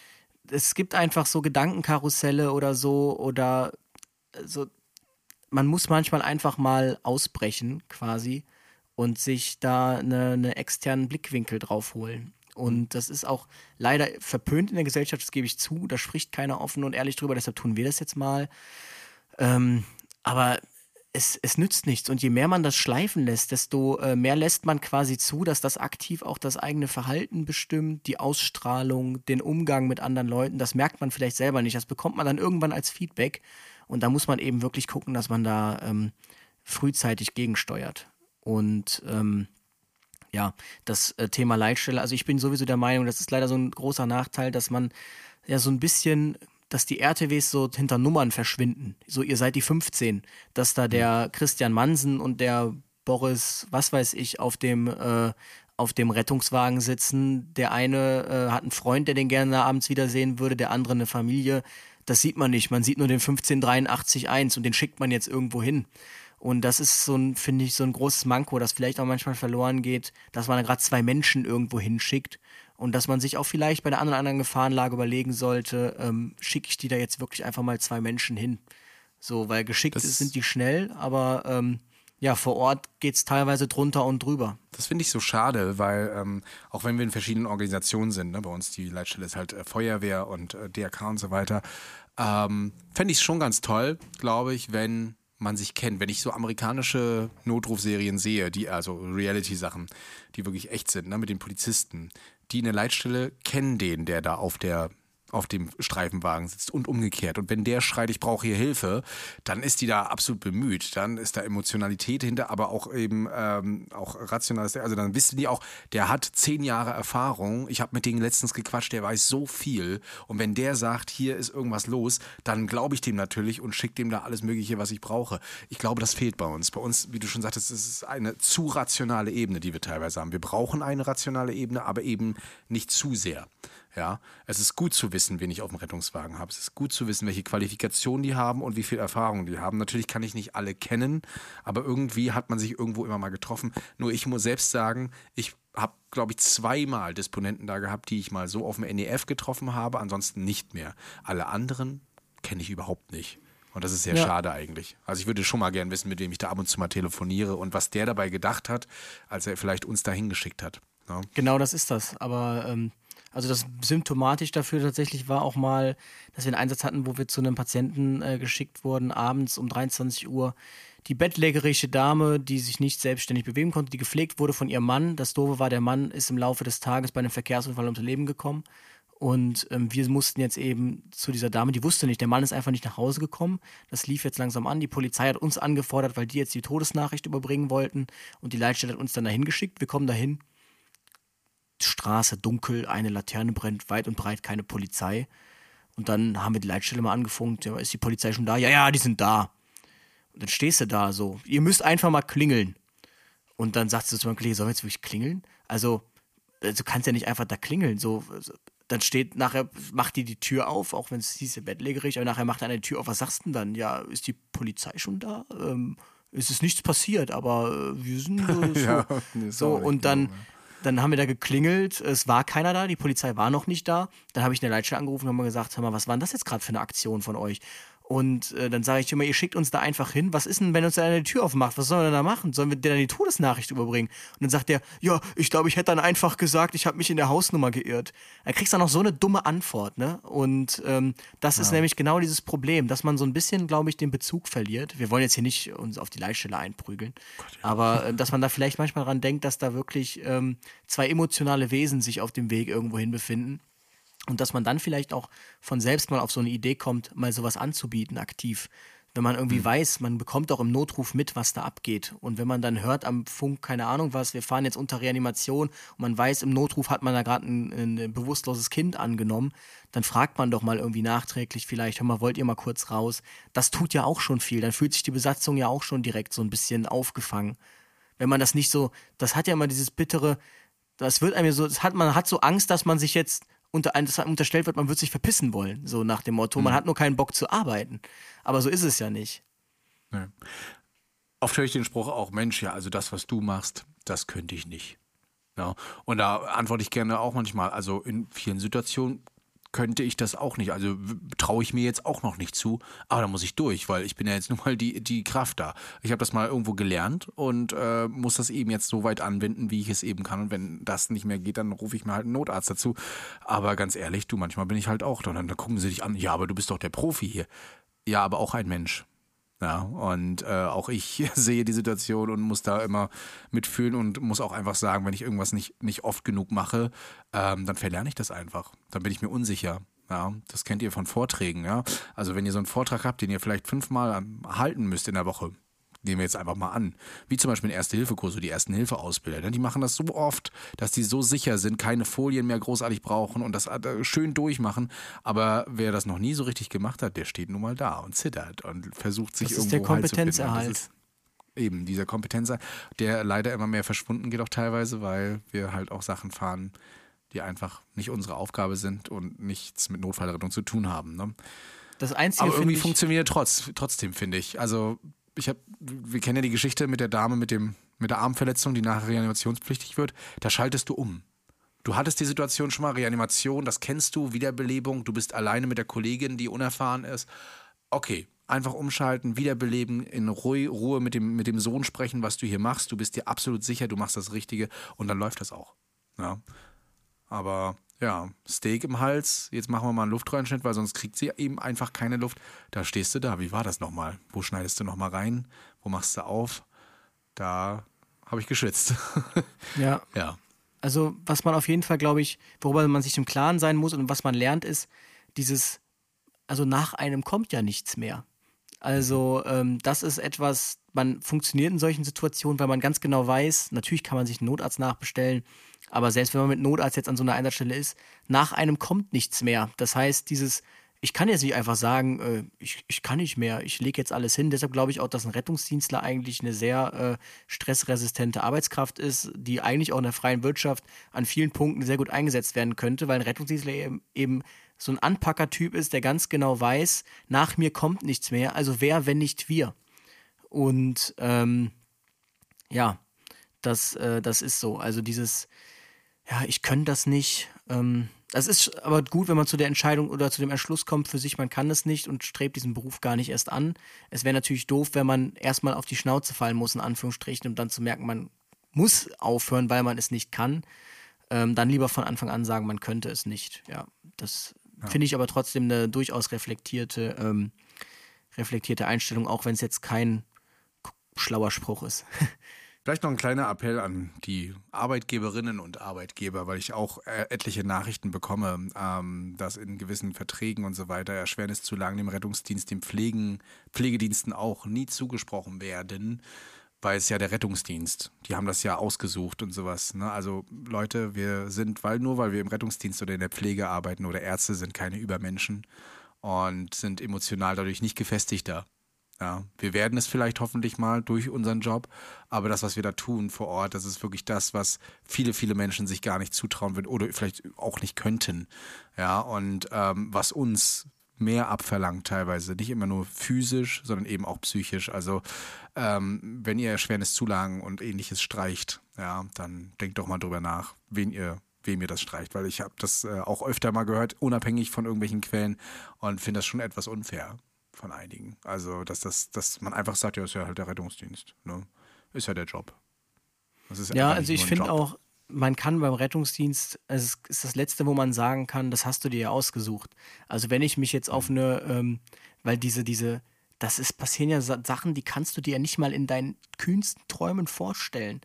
es gibt einfach so Gedankenkarusselle oder so oder so, man muss manchmal einfach mal ausbrechen quasi und sich da eine, eine externen Blickwinkel drauf holen. Und das ist auch leider verpönt in der Gesellschaft, das gebe ich zu. Da spricht keiner offen und ehrlich drüber, deshalb tun wir das jetzt mal. Ähm, aber es, es nützt nichts. Und je mehr man das schleifen lässt, desto äh, mehr lässt man quasi zu, dass das aktiv auch das eigene Verhalten bestimmt, die Ausstrahlung, den Umgang mit anderen Leuten. Das merkt man vielleicht selber nicht. Das bekommt man dann irgendwann als Feedback. Und da muss man eben wirklich gucken, dass man da ähm, frühzeitig gegensteuert. Und ähm, ja, das äh, Thema Leitstelle, also ich bin sowieso der Meinung, das ist leider so ein großer Nachteil, dass man ja so ein bisschen, dass die R T Ws so hinter Nummern verschwinden. So, ihr seid die fünfzehn, dass da der Christian Mansen und der Boris, was weiß ich, auf dem, äh, auf dem Rettungswagen sitzen. Der eine äh, hat einen Freund, der den gerne abends wiedersehen würde, der andere eine Familie. Das sieht man nicht. Man sieht nur den fünfzehn dreiundachtzig eins und den schickt man jetzt irgendwo hin. Und das ist so ein, finde ich, so ein großes Manko, das vielleicht auch manchmal verloren geht, dass man gerade zwei Menschen irgendwo hinschickt und dass man sich auch vielleicht bei der anderen, anderen Gefahrenlage überlegen sollte, ähm, schicke ich die da jetzt wirklich einfach mal zwei Menschen hin. So, weil geschickt Das- sind die schnell, aber ähm, ja, vor Ort geht es teilweise drunter und drüber. Das finde ich so schade, weil ähm, auch wenn wir in verschiedenen Organisationen sind, ne, bei uns die Leitstelle ist halt äh, Feuerwehr und äh, D R K und so weiter, ähm, fände ich es schon ganz toll, glaube ich, wenn man sich kennt. Wenn ich so amerikanische Notrufserien sehe, die also Reality-Sachen, die wirklich echt sind, ne, mit den Polizisten, die in der Leitstelle kennen den, der da auf der auf dem Streifenwagen sitzt und umgekehrt. Und wenn der schreit, ich brauche hier Hilfe, dann ist die da absolut bemüht. Dann ist da Emotionalität hinter, aber auch eben ähm, auch rationales. Also dann wissen die auch, der hat zehn Jahre Erfahrung. Ich habe mit denen letztens gequatscht, der weiß so viel. Und wenn der sagt, hier ist irgendwas los, dann glaube ich dem natürlich und schicke dem da alles Mögliche, was ich brauche. Ich glaube, das fehlt bei uns. Bei uns, wie du schon sagtest, es ist eine zu rationale Ebene, die wir teilweise haben. Wir brauchen eine rationale Ebene, aber eben nicht zu sehr. Ja, es ist gut zu wissen, wen ich auf dem Rettungswagen habe. Es ist gut zu wissen, welche Qualifikationen die haben und wie viel Erfahrung die haben. Natürlich kann ich nicht alle kennen, aber irgendwie hat man sich irgendwo immer mal getroffen. Nur ich muss selbst sagen, ich habe, glaube ich, zweimal Disponenten da gehabt, die ich mal so auf dem N E F getroffen habe, ansonsten nicht mehr. Alle anderen kenne ich überhaupt nicht. Und das ist sehr Ja. schade eigentlich. Also ich würde schon mal gern wissen, mit wem ich da ab und zu mal telefoniere und was der dabei gedacht hat, als er vielleicht uns da hingeschickt hat. Ja. Genau, das ist das. Aber ähm, also das symptomatisch dafür tatsächlich war auch mal, dass wir einen Einsatz hatten, wo wir zu einem Patienten äh, geschickt wurden, abends um dreiundzwanzig Uhr. Die bettlägerische Dame, die sich nicht selbstständig bewegen konnte, die gepflegt wurde von ihrem Mann. Das Doofe war, der Mann ist im Laufe des Tages bei einem Verkehrsunfall ums Leben gekommen. Und ähm, wir mussten jetzt eben zu dieser Dame, die wusste nicht, der Mann ist einfach nicht nach Hause gekommen. Das lief jetzt langsam an. Die Polizei hat uns angefordert, weil die jetzt die Todesnachricht überbringen wollten. Und die Leitstelle hat uns dann dahin geschickt. Wir kommen dahin. Straße dunkel, eine Laterne brennt, weit und breit keine Polizei. Und dann haben wir die Leitstelle mal angefunkt. Ja, ist die Polizei schon da? Ja, ja, die sind da. Und dann stehst du da so. Ihr müsst einfach mal klingeln. Und dann sagst du zu meinem Kollegen, sollen wir jetzt wirklich klingeln? Also, du kannst ja nicht einfach da klingeln. So, dann steht nachher, macht die die Tür auf, auch wenn es hieß, bettlägerig, aber nachher macht einer die Tür auf. Was sagst du denn dann? Ja, ist die Polizei schon da? Ähm, es ist nichts passiert, aber äh, wir sind äh, so. Ja, nee, so sorry, und dann, genau, ja. dann haben wir da geklingelt, es war keiner da, die Polizei war noch nicht da. Dann habe ich eine Leitstelle angerufen und habe mal gesagt, hör mal, was war denn das jetzt gerade für eine Aktion von euch? Und äh, dann sage ich immer, ihr schickt uns da einfach hin. Was ist denn, wenn uns da eine Tür aufmacht? Was sollen wir denn da machen? Sollen wir dir dann die Todesnachricht überbringen? Und dann sagt der, ja, ich glaube, ich hätte dann einfach gesagt, ich habe mich in der Hausnummer geirrt. Dann kriegst du dann noch so eine dumme Antwort, ne? Und ähm, das ist nämlich genau dieses Problem, dass man so ein bisschen, glaube ich, den Bezug verliert. Wir wollen jetzt hier nicht uns auf die Leitstelle einprügeln, aber äh, dass man da vielleicht manchmal dran denkt, dass da wirklich ähm, zwei emotionale Wesen sich auf dem Weg irgendwo hin befinden. Und dass man dann vielleicht auch von selbst mal auf so eine Idee kommt, mal sowas anzubieten, aktiv. Wenn man irgendwie mhm. weiß, man bekommt auch im Notruf mit, was da abgeht. Und wenn man dann hört am Funk, keine Ahnung was, wir fahren jetzt unter Reanimation und man weiß, im Notruf hat man da gerade ein, ein bewusstloses Kind angenommen, dann fragt man doch mal irgendwie nachträglich vielleicht, hör mal, wollt ihr mal kurz raus? Das tut ja auch schon viel. Dann fühlt sich die Besatzung ja auch schon direkt so ein bisschen aufgefangen. Wenn man das nicht so, das hat ja immer dieses bittere, das wird einem so, das hat, man hat so Angst, dass man sich jetzt unter, das unterstellt wird, man wird sich verpissen wollen, so nach dem Motto, man hat nur keinen Bock zu arbeiten. Aber so ist es ja nicht. Nee. Oft höre ich den Spruch auch, Mensch, ja, also das, was du machst, das könnte ich nicht. Ja. Und da antworte ich gerne auch manchmal, also in vielen Situationen könnte ich das auch nicht. Also traue ich mir jetzt auch noch nicht zu. Aber da muss ich durch, weil ich bin ja jetzt nun mal die, die Kraft da. Ich habe das mal irgendwo gelernt und äh, muss das eben jetzt so weit anwenden, wie ich es eben kann. Und wenn das nicht mehr geht, dann rufe ich mir halt einen Notarzt dazu. Aber ganz ehrlich, du, manchmal bin ich halt auch da. Und dann gucken sie dich an. Ja, aber du bist doch der Profi hier. Ja, aber auch ein Mensch. Ja, und äh, auch ich sehe die Situation und muss da immer mitfühlen und muss auch einfach sagen, wenn ich irgendwas nicht, nicht oft genug mache, ähm, dann verlerne ich das einfach. Dann bin ich mir unsicher. Ja, das kennt ihr von Vorträgen. Ja, also wenn ihr so einen Vortrag habt, den ihr vielleicht fünfmal halten müsst in der Woche, nehmen wir jetzt einfach mal an, wie zum Beispiel ein Erste-Hilfe-Kurs oder die Ersten-Hilfe-Ausbilder, die machen das so oft, dass die so sicher sind, keine Folien mehr großartig brauchen und das schön durchmachen, aber wer das noch nie so richtig gemacht hat, der steht nun mal da und zittert und versucht sich das irgendwo ist der Kompetenzerhalt. Halt zu finden. Das ist eben dieser Kompetenzerhalt, der leider immer mehr verschwunden geht auch teilweise, weil wir halt auch Sachen fahren, die einfach nicht unsere Aufgabe sind und nichts mit Notfallrettung zu tun haben. Ne? Das Einzige, aber irgendwie ich, funktioniert trotz, trotzdem, finde ich. Also ich habe, wir kennen ja die Geschichte mit der Dame mit dem mit der Armverletzung, die nachher reanimationspflichtig wird. Da schaltest du um. Du hattest die Situation schon mal, Reanimation, das kennst du, Wiederbelebung, du bist alleine mit der Kollegin, die unerfahren ist. Okay, einfach umschalten, wiederbeleben, in Ruhe mit dem, mit dem Sohn sprechen, was du hier machst. Du bist dir absolut sicher, du machst das Richtige und dann läuft das auch. Ja. Aber ja, Steak im Hals, jetzt machen wir mal einen Luftröhrenschnitt, weil sonst kriegt sie eben einfach keine Luft. Da stehst du da, wie war das nochmal? Wo schneidest du nochmal rein? Wo machst du auf? Da habe ich geschwitzt. Ja. Ja. Also was man auf jeden Fall, glaube ich, worüber man sich im Klaren sein muss und was man lernt, ist dieses, also nach einem kommt ja nichts mehr. Also ähm, das ist etwas, man funktioniert in solchen Situationen, weil man ganz genau weiß, natürlich kann man sich einen Notarzt nachbestellen, aber selbst wenn man mit Notarzt jetzt an so einer Einsatzstelle ist, nach einem kommt nichts mehr. Das heißt, dieses, ich kann jetzt nicht einfach sagen, äh, ich, ich kann nicht mehr, ich lege jetzt alles hin. Deshalb glaube ich auch, dass ein Rettungsdienstler eigentlich eine sehr äh, stressresistente Arbeitskraft ist, die eigentlich auch in der freien Wirtschaft an vielen Punkten sehr gut eingesetzt werden könnte, weil ein Rettungsdienstler eben, eben so ein Anpackertyp ist, der ganz genau weiß, nach mir kommt nichts mehr, also wer, wenn nicht wir. Und ähm, ja, das, äh, das ist so. Also dieses, ja, ich kann das nicht. Ähm, das ist aber gut, wenn man zu der Entscheidung oder zu dem Entschluss kommt für sich, man kann es nicht und strebt diesen Beruf gar nicht erst an. Es wäre natürlich doof, wenn man erstmal auf die Schnauze fallen muss, in Anführungsstrichen, um dann zu merken, man muss aufhören, weil man es nicht kann. Ähm, dann lieber von Anfang an sagen, man könnte es nicht. Ja, das ja. finde ich aber trotzdem eine durchaus reflektierte, ähm, reflektierte Einstellung, auch wenn es jetzt kein schlauer Spruch ist. Vielleicht noch ein kleiner Appell an die Arbeitgeberinnen und Arbeitgeber, weil ich auch äh, etliche Nachrichten bekomme, ähm, dass in gewissen Verträgen und so weiter Erschwerniszulagen dem Rettungsdienst, dem Pflegen, Pflegediensten auch nie zugesprochen werden, weil es ja der Rettungsdienst, die haben das ja ausgesucht und sowas. Ne? Also Leute, wir sind, weil nur weil wir im Rettungsdienst oder in der Pflege arbeiten oder Ärzte sind keine Übermenschen und sind emotional dadurch nicht gefestigter. Ja, wir werden es vielleicht hoffentlich mal durch unseren Job, aber das, was wir da tun vor Ort, das ist wirklich das, was viele, viele Menschen sich gar nicht zutrauen würden oder vielleicht auch nicht könnten. Ja, und ähm, was uns mehr abverlangt teilweise, nicht immer nur physisch, sondern eben auch psychisch. Also ähm, wenn ihr Erschwerniszulagen und ähnliches streicht, ja, dann denkt doch mal drüber nach, wen ihr wem ihr das streicht, weil ich habe das äh, auch öfter mal gehört, unabhängig von irgendwelchen Quellen und finde das schon etwas unfair von einigen. Also, dass das, dass man einfach sagt, ja, ist ja halt der Rettungsdienst, ne? Ist ja der Job. Das ist ja, also ich finde auch, man kann beim Rettungsdienst, es ist das Letzte, wo man sagen kann, das hast du dir ja ausgesucht. Also wenn ich mich jetzt auf eine, ähm, weil diese, diese, das ist, passieren ja Sachen, die kannst du dir ja nicht mal in deinen kühnsten Träumen vorstellen.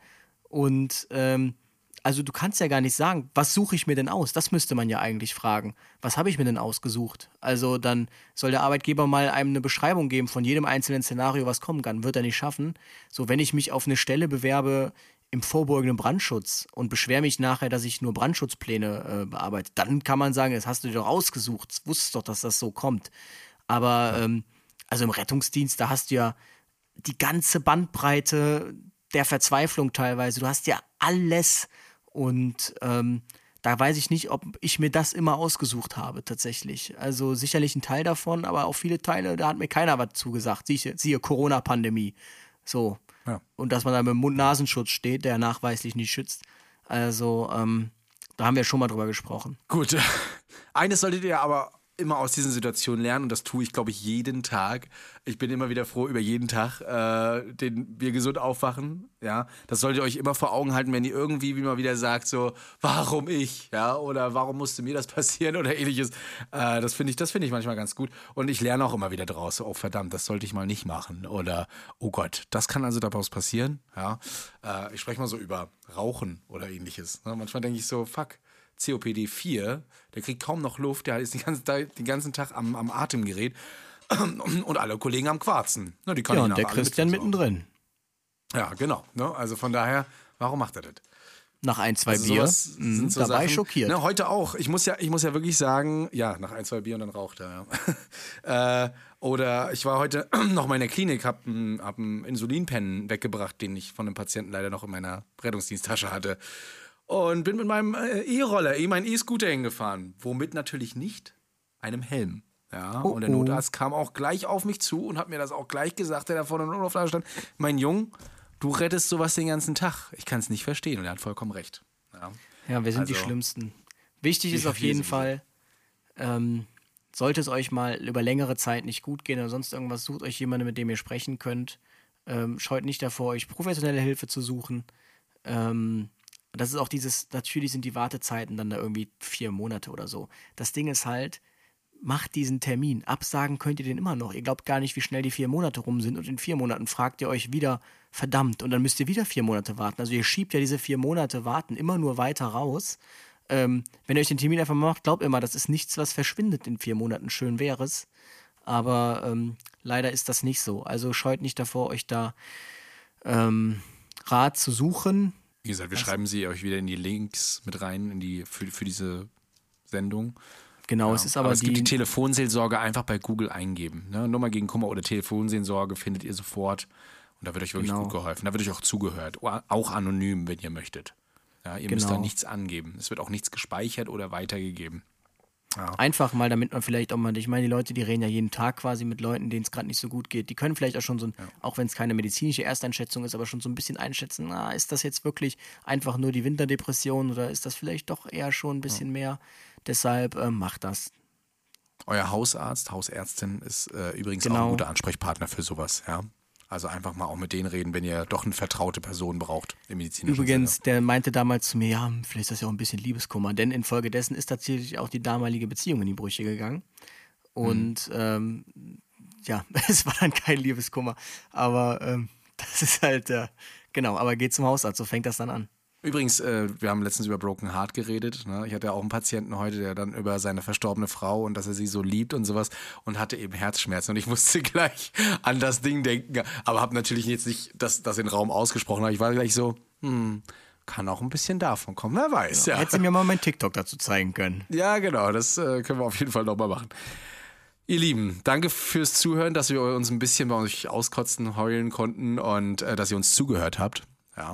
Und ähm, also du kannst ja gar nicht sagen, was suche ich mir denn aus? Das müsste man ja eigentlich fragen. Was habe ich mir denn ausgesucht? Also dann soll der Arbeitgeber mal einem eine Beschreibung geben von jedem einzelnen Szenario, was kommen kann. Wird er nicht schaffen. So, wenn ich mich auf eine Stelle bewerbe im vorbeugenden Brandschutz und beschwere mich nachher, dass ich nur Brandschutzpläne äh, bearbeite, dann kann man sagen, das hast du dir doch ausgesucht. Du wusstest doch, dass das so kommt. Aber ähm, also im Rettungsdienst, da hast du ja die ganze Bandbreite der Verzweiflung teilweise. Du hast ja alles. Und ähm, da weiß ich nicht, ob ich mir das immer ausgesucht habe tatsächlich. Also sicherlich ein Teil davon, aber auch viele Teile, da hat mir keiner was zugesagt. Siehe, siehe Corona-Pandemie. So. Ja. Und dass man da mit dem Mund-Nasenschutz steht, der nachweislich nicht schützt. Also ähm, da haben wir schon mal drüber gesprochen. Gut, Eines solltet ihr aber immer aus diesen Situationen lernen und das tue ich, glaube ich, jeden Tag. Ich bin immer wieder froh über jeden Tag, äh, den wir gesund aufwachen. Ja, das solltet ihr euch immer vor Augen halten, wenn ihr irgendwie wie mal wieder sagt, so, warum ich? Ja, oder warum musste mir das passieren oder ähnliches. Äh, das finde ich, das finde ich manchmal ganz gut. Und ich lerne auch immer wieder draus. Oh verdammt, das sollte ich mal nicht machen. Oder oh Gott, das kann also daraus passieren. Ja, äh, ich spreche mal so über Rauchen oder ähnliches. Ne? Manchmal denke ich so, fuck. C O P D vier, der kriegt kaum noch Luft, der ist den ganzen Tag, den ganzen Tag am, am Atemgerät und alle Kollegen am Quarzen. Na, die kann Ja, ich und der nachher alle Christian mitversorgen. mittendrin. Ja, genau. Ne? Also von daher, warum macht er das? Nach ein, zwei Also Bier, sowas mh, sind so da war ich Sachen. schockiert. Ne, heute auch. Ich muss ja, ich muss ja wirklich sagen, ja, nach ein, zwei Bier und dann raucht er. Ja. äh, oder ich war heute noch mal in der Klinik, hab einen hab einen Insulinpen weggebracht, den ich von einem Patienten leider noch in meiner Rettungsdiensttasche hatte. Und bin mit meinem äh, E-Roller, eh mein E-Scooter hingefahren. Womit natürlich nicht einem Helm. Ja, Oh, und der oh. Notarzt kam auch gleich auf mich zu und hat mir das auch gleich gesagt, der da vorne im Notaufnahme stand. Mein Jung, du rettest sowas den ganzen Tag. Ich kann es nicht verstehen. Und er hat vollkommen recht. Ja, Ja, wir sind die Also, Schlimmsten. Wichtig ist wir- auf wir jeden sowieso. Fall, ähm, sollte es euch mal über längere Zeit nicht gut gehen oder sonst irgendwas, sucht euch jemanden, mit dem ihr sprechen könnt. Ähm, scheut nicht davor, euch professionelle Hilfe zu suchen. Ähm, das ist auch dieses, natürlich sind die Wartezeiten dann da irgendwie vier Monate oder so. Das Ding ist halt, macht diesen Termin. Absagen könnt ihr den immer noch. Ihr glaubt gar nicht, wie schnell die vier Monate rum sind und in vier Monaten fragt ihr euch wieder, verdammt, und dann müsst ihr wieder vier Monate warten. Also ihr schiebt ja diese vier Monate warten immer nur weiter raus. Ähm, wenn ihr euch den Termin einfach macht, glaubt immer, das ist nichts, was verschwindet in vier Monaten. Schön wäre es. Aber ähm, leider ist das nicht so. Also scheut nicht davor, euch da ähm, Rat zu suchen. Wie gesagt, wir schreiben sie euch wieder in die Links mit rein, in die, für, für diese Sendung. Genau, Ja. es ist aber, es die, gibt die Telefonseelsorge einfach bei Google eingeben. Ne? Nummer gegen Kummer oder Telefonseelsorge findet ihr sofort. Und da wird euch wirklich Genau. gut geholfen. Da wird euch auch zugehört. Auch anonym, wenn ihr möchtet. Ja, ihr müsst da Genau. nichts angeben. Es wird auch nichts gespeichert oder weitergegeben. einfach mal, damit man vielleicht auch mal, ich meine, die Leute, die reden ja jeden Tag quasi mit Leuten, denen es gerade nicht so gut geht. Die können vielleicht auch schon so, ein, auch wenn es keine medizinische Ersteinschätzung ist, aber schon so ein bisschen einschätzen, na, ist das jetzt wirklich einfach nur die Winterdepression oder ist das vielleicht doch eher schon ein bisschen mehr? Deshalb äh, macht das. Euer Hausarzt, Hausärztin ist äh, übrigens auch Genau. ein guter Ansprechpartner für sowas. Ja? Also einfach mal auch mit denen reden, wenn ihr doch eine vertraute Person braucht im medizinischen Übrigens, Sinne. der meinte damals zu mir, ja, vielleicht ist das ja auch ein bisschen Liebeskummer, denn infolgedessen ist tatsächlich auch die damalige Beziehung in die Brüche gegangen. Und ähm, ja, es war dann kein Liebeskummer, aber ähm, das ist halt, äh, genau, aber geht zum Hausarzt, so fängt das dann an. Übrigens, äh, wir haben letztens über Broken Heart geredet. Ne? Ich hatte ja auch einen Patienten heute, der dann über seine verstorbene Frau und dass er sie so liebt und sowas und hatte eben Herzschmerzen. Und ich musste gleich an das Ding denken, aber habe natürlich jetzt nicht das, das in den Raum ausgesprochen. Aber ich war gleich so, hm, kann auch ein bisschen davon kommen, wer weiß. Ja, Hätte sie mir mal mein TikTok dazu zeigen können. ja genau, das äh, können wir auf jeden Fall nochmal machen. Ihr Lieben, danke fürs Zuhören, dass wir uns ein bisschen bei euch auskotzen, heulen konnten und äh, dass ihr uns zugehört habt. Ja.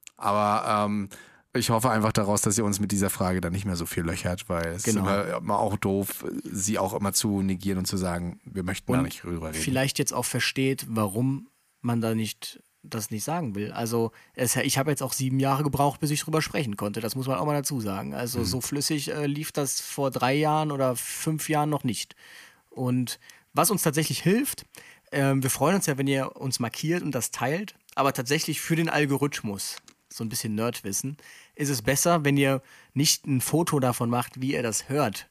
Aber ähm, ich hoffe einfach daraus, dass ihr uns mit dieser Frage dann nicht mehr so viel löchert, weil es Genau. ist immer, immer auch doof, sie auch immer zu negieren und zu sagen, wir möchten da Und nicht drüber reden. vielleicht jetzt auch versteht, warum man da nicht das nicht sagen will. Also es, ich habe jetzt auch sieben Jahre gebraucht, bis ich drüber sprechen konnte. Das muss man auch mal dazu sagen. Also Mhm. so flüssig äh, lief das vor drei Jahren oder fünf Jahren noch nicht. Und was uns tatsächlich hilft, ähm, wir freuen uns ja, wenn ihr uns markiert und das teilt, aber tatsächlich für den Algorithmus, so ein bisschen Nerdwissen, ist es besser, wenn ihr nicht ein Foto davon macht, wie ihr das hört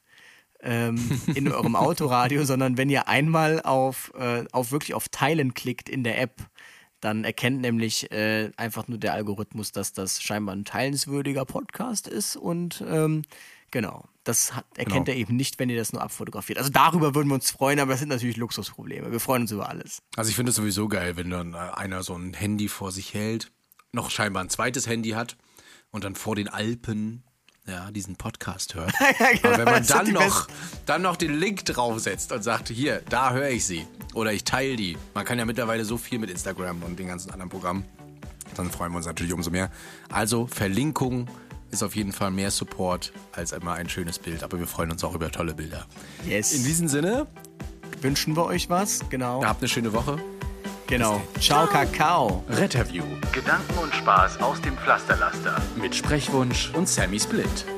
ähm, in eurem Autoradio, sondern wenn ihr einmal auf, äh, auf wirklich auf Teilen klickt in der App, dann erkennt nämlich äh, einfach nur der Algorithmus, dass das scheinbar ein teilenswürdiger Podcast ist und ähm, genau, das hat, erkennt Genau. er eben nicht, wenn ihr das nur abfotografiert. Also darüber würden wir uns freuen, aber das sind natürlich Luxusprobleme. Wir freuen uns über alles. Also ich finde es sowieso geil, wenn dann äh, einer so ein Handy vor sich hält, noch scheinbar ein zweites Handy hat und dann vor den Alpen ja, diesen Podcast hört. Aber wenn man das sind dann die noch, dann noch den Link draufsetzt und sagt, hier, da höre ich sie oder ich teile die. Man kann ja mittlerweile so viel mit Instagram und den ganzen anderen Programmen. Dann freuen wir uns natürlich umso mehr. Also Verlinkung ist auf jeden Fall mehr Support als immer ein schönes Bild. Aber wir freuen uns auch über tolle Bilder. Yes. In diesem Sinne, Wünschen wir euch was? Genau. habt eine schöne Woche. Genau. Ciao, Kakao. Retterview Gedanken und Spaß aus dem Pflasterlaster. mit Sprechwunsch und Sammy Split.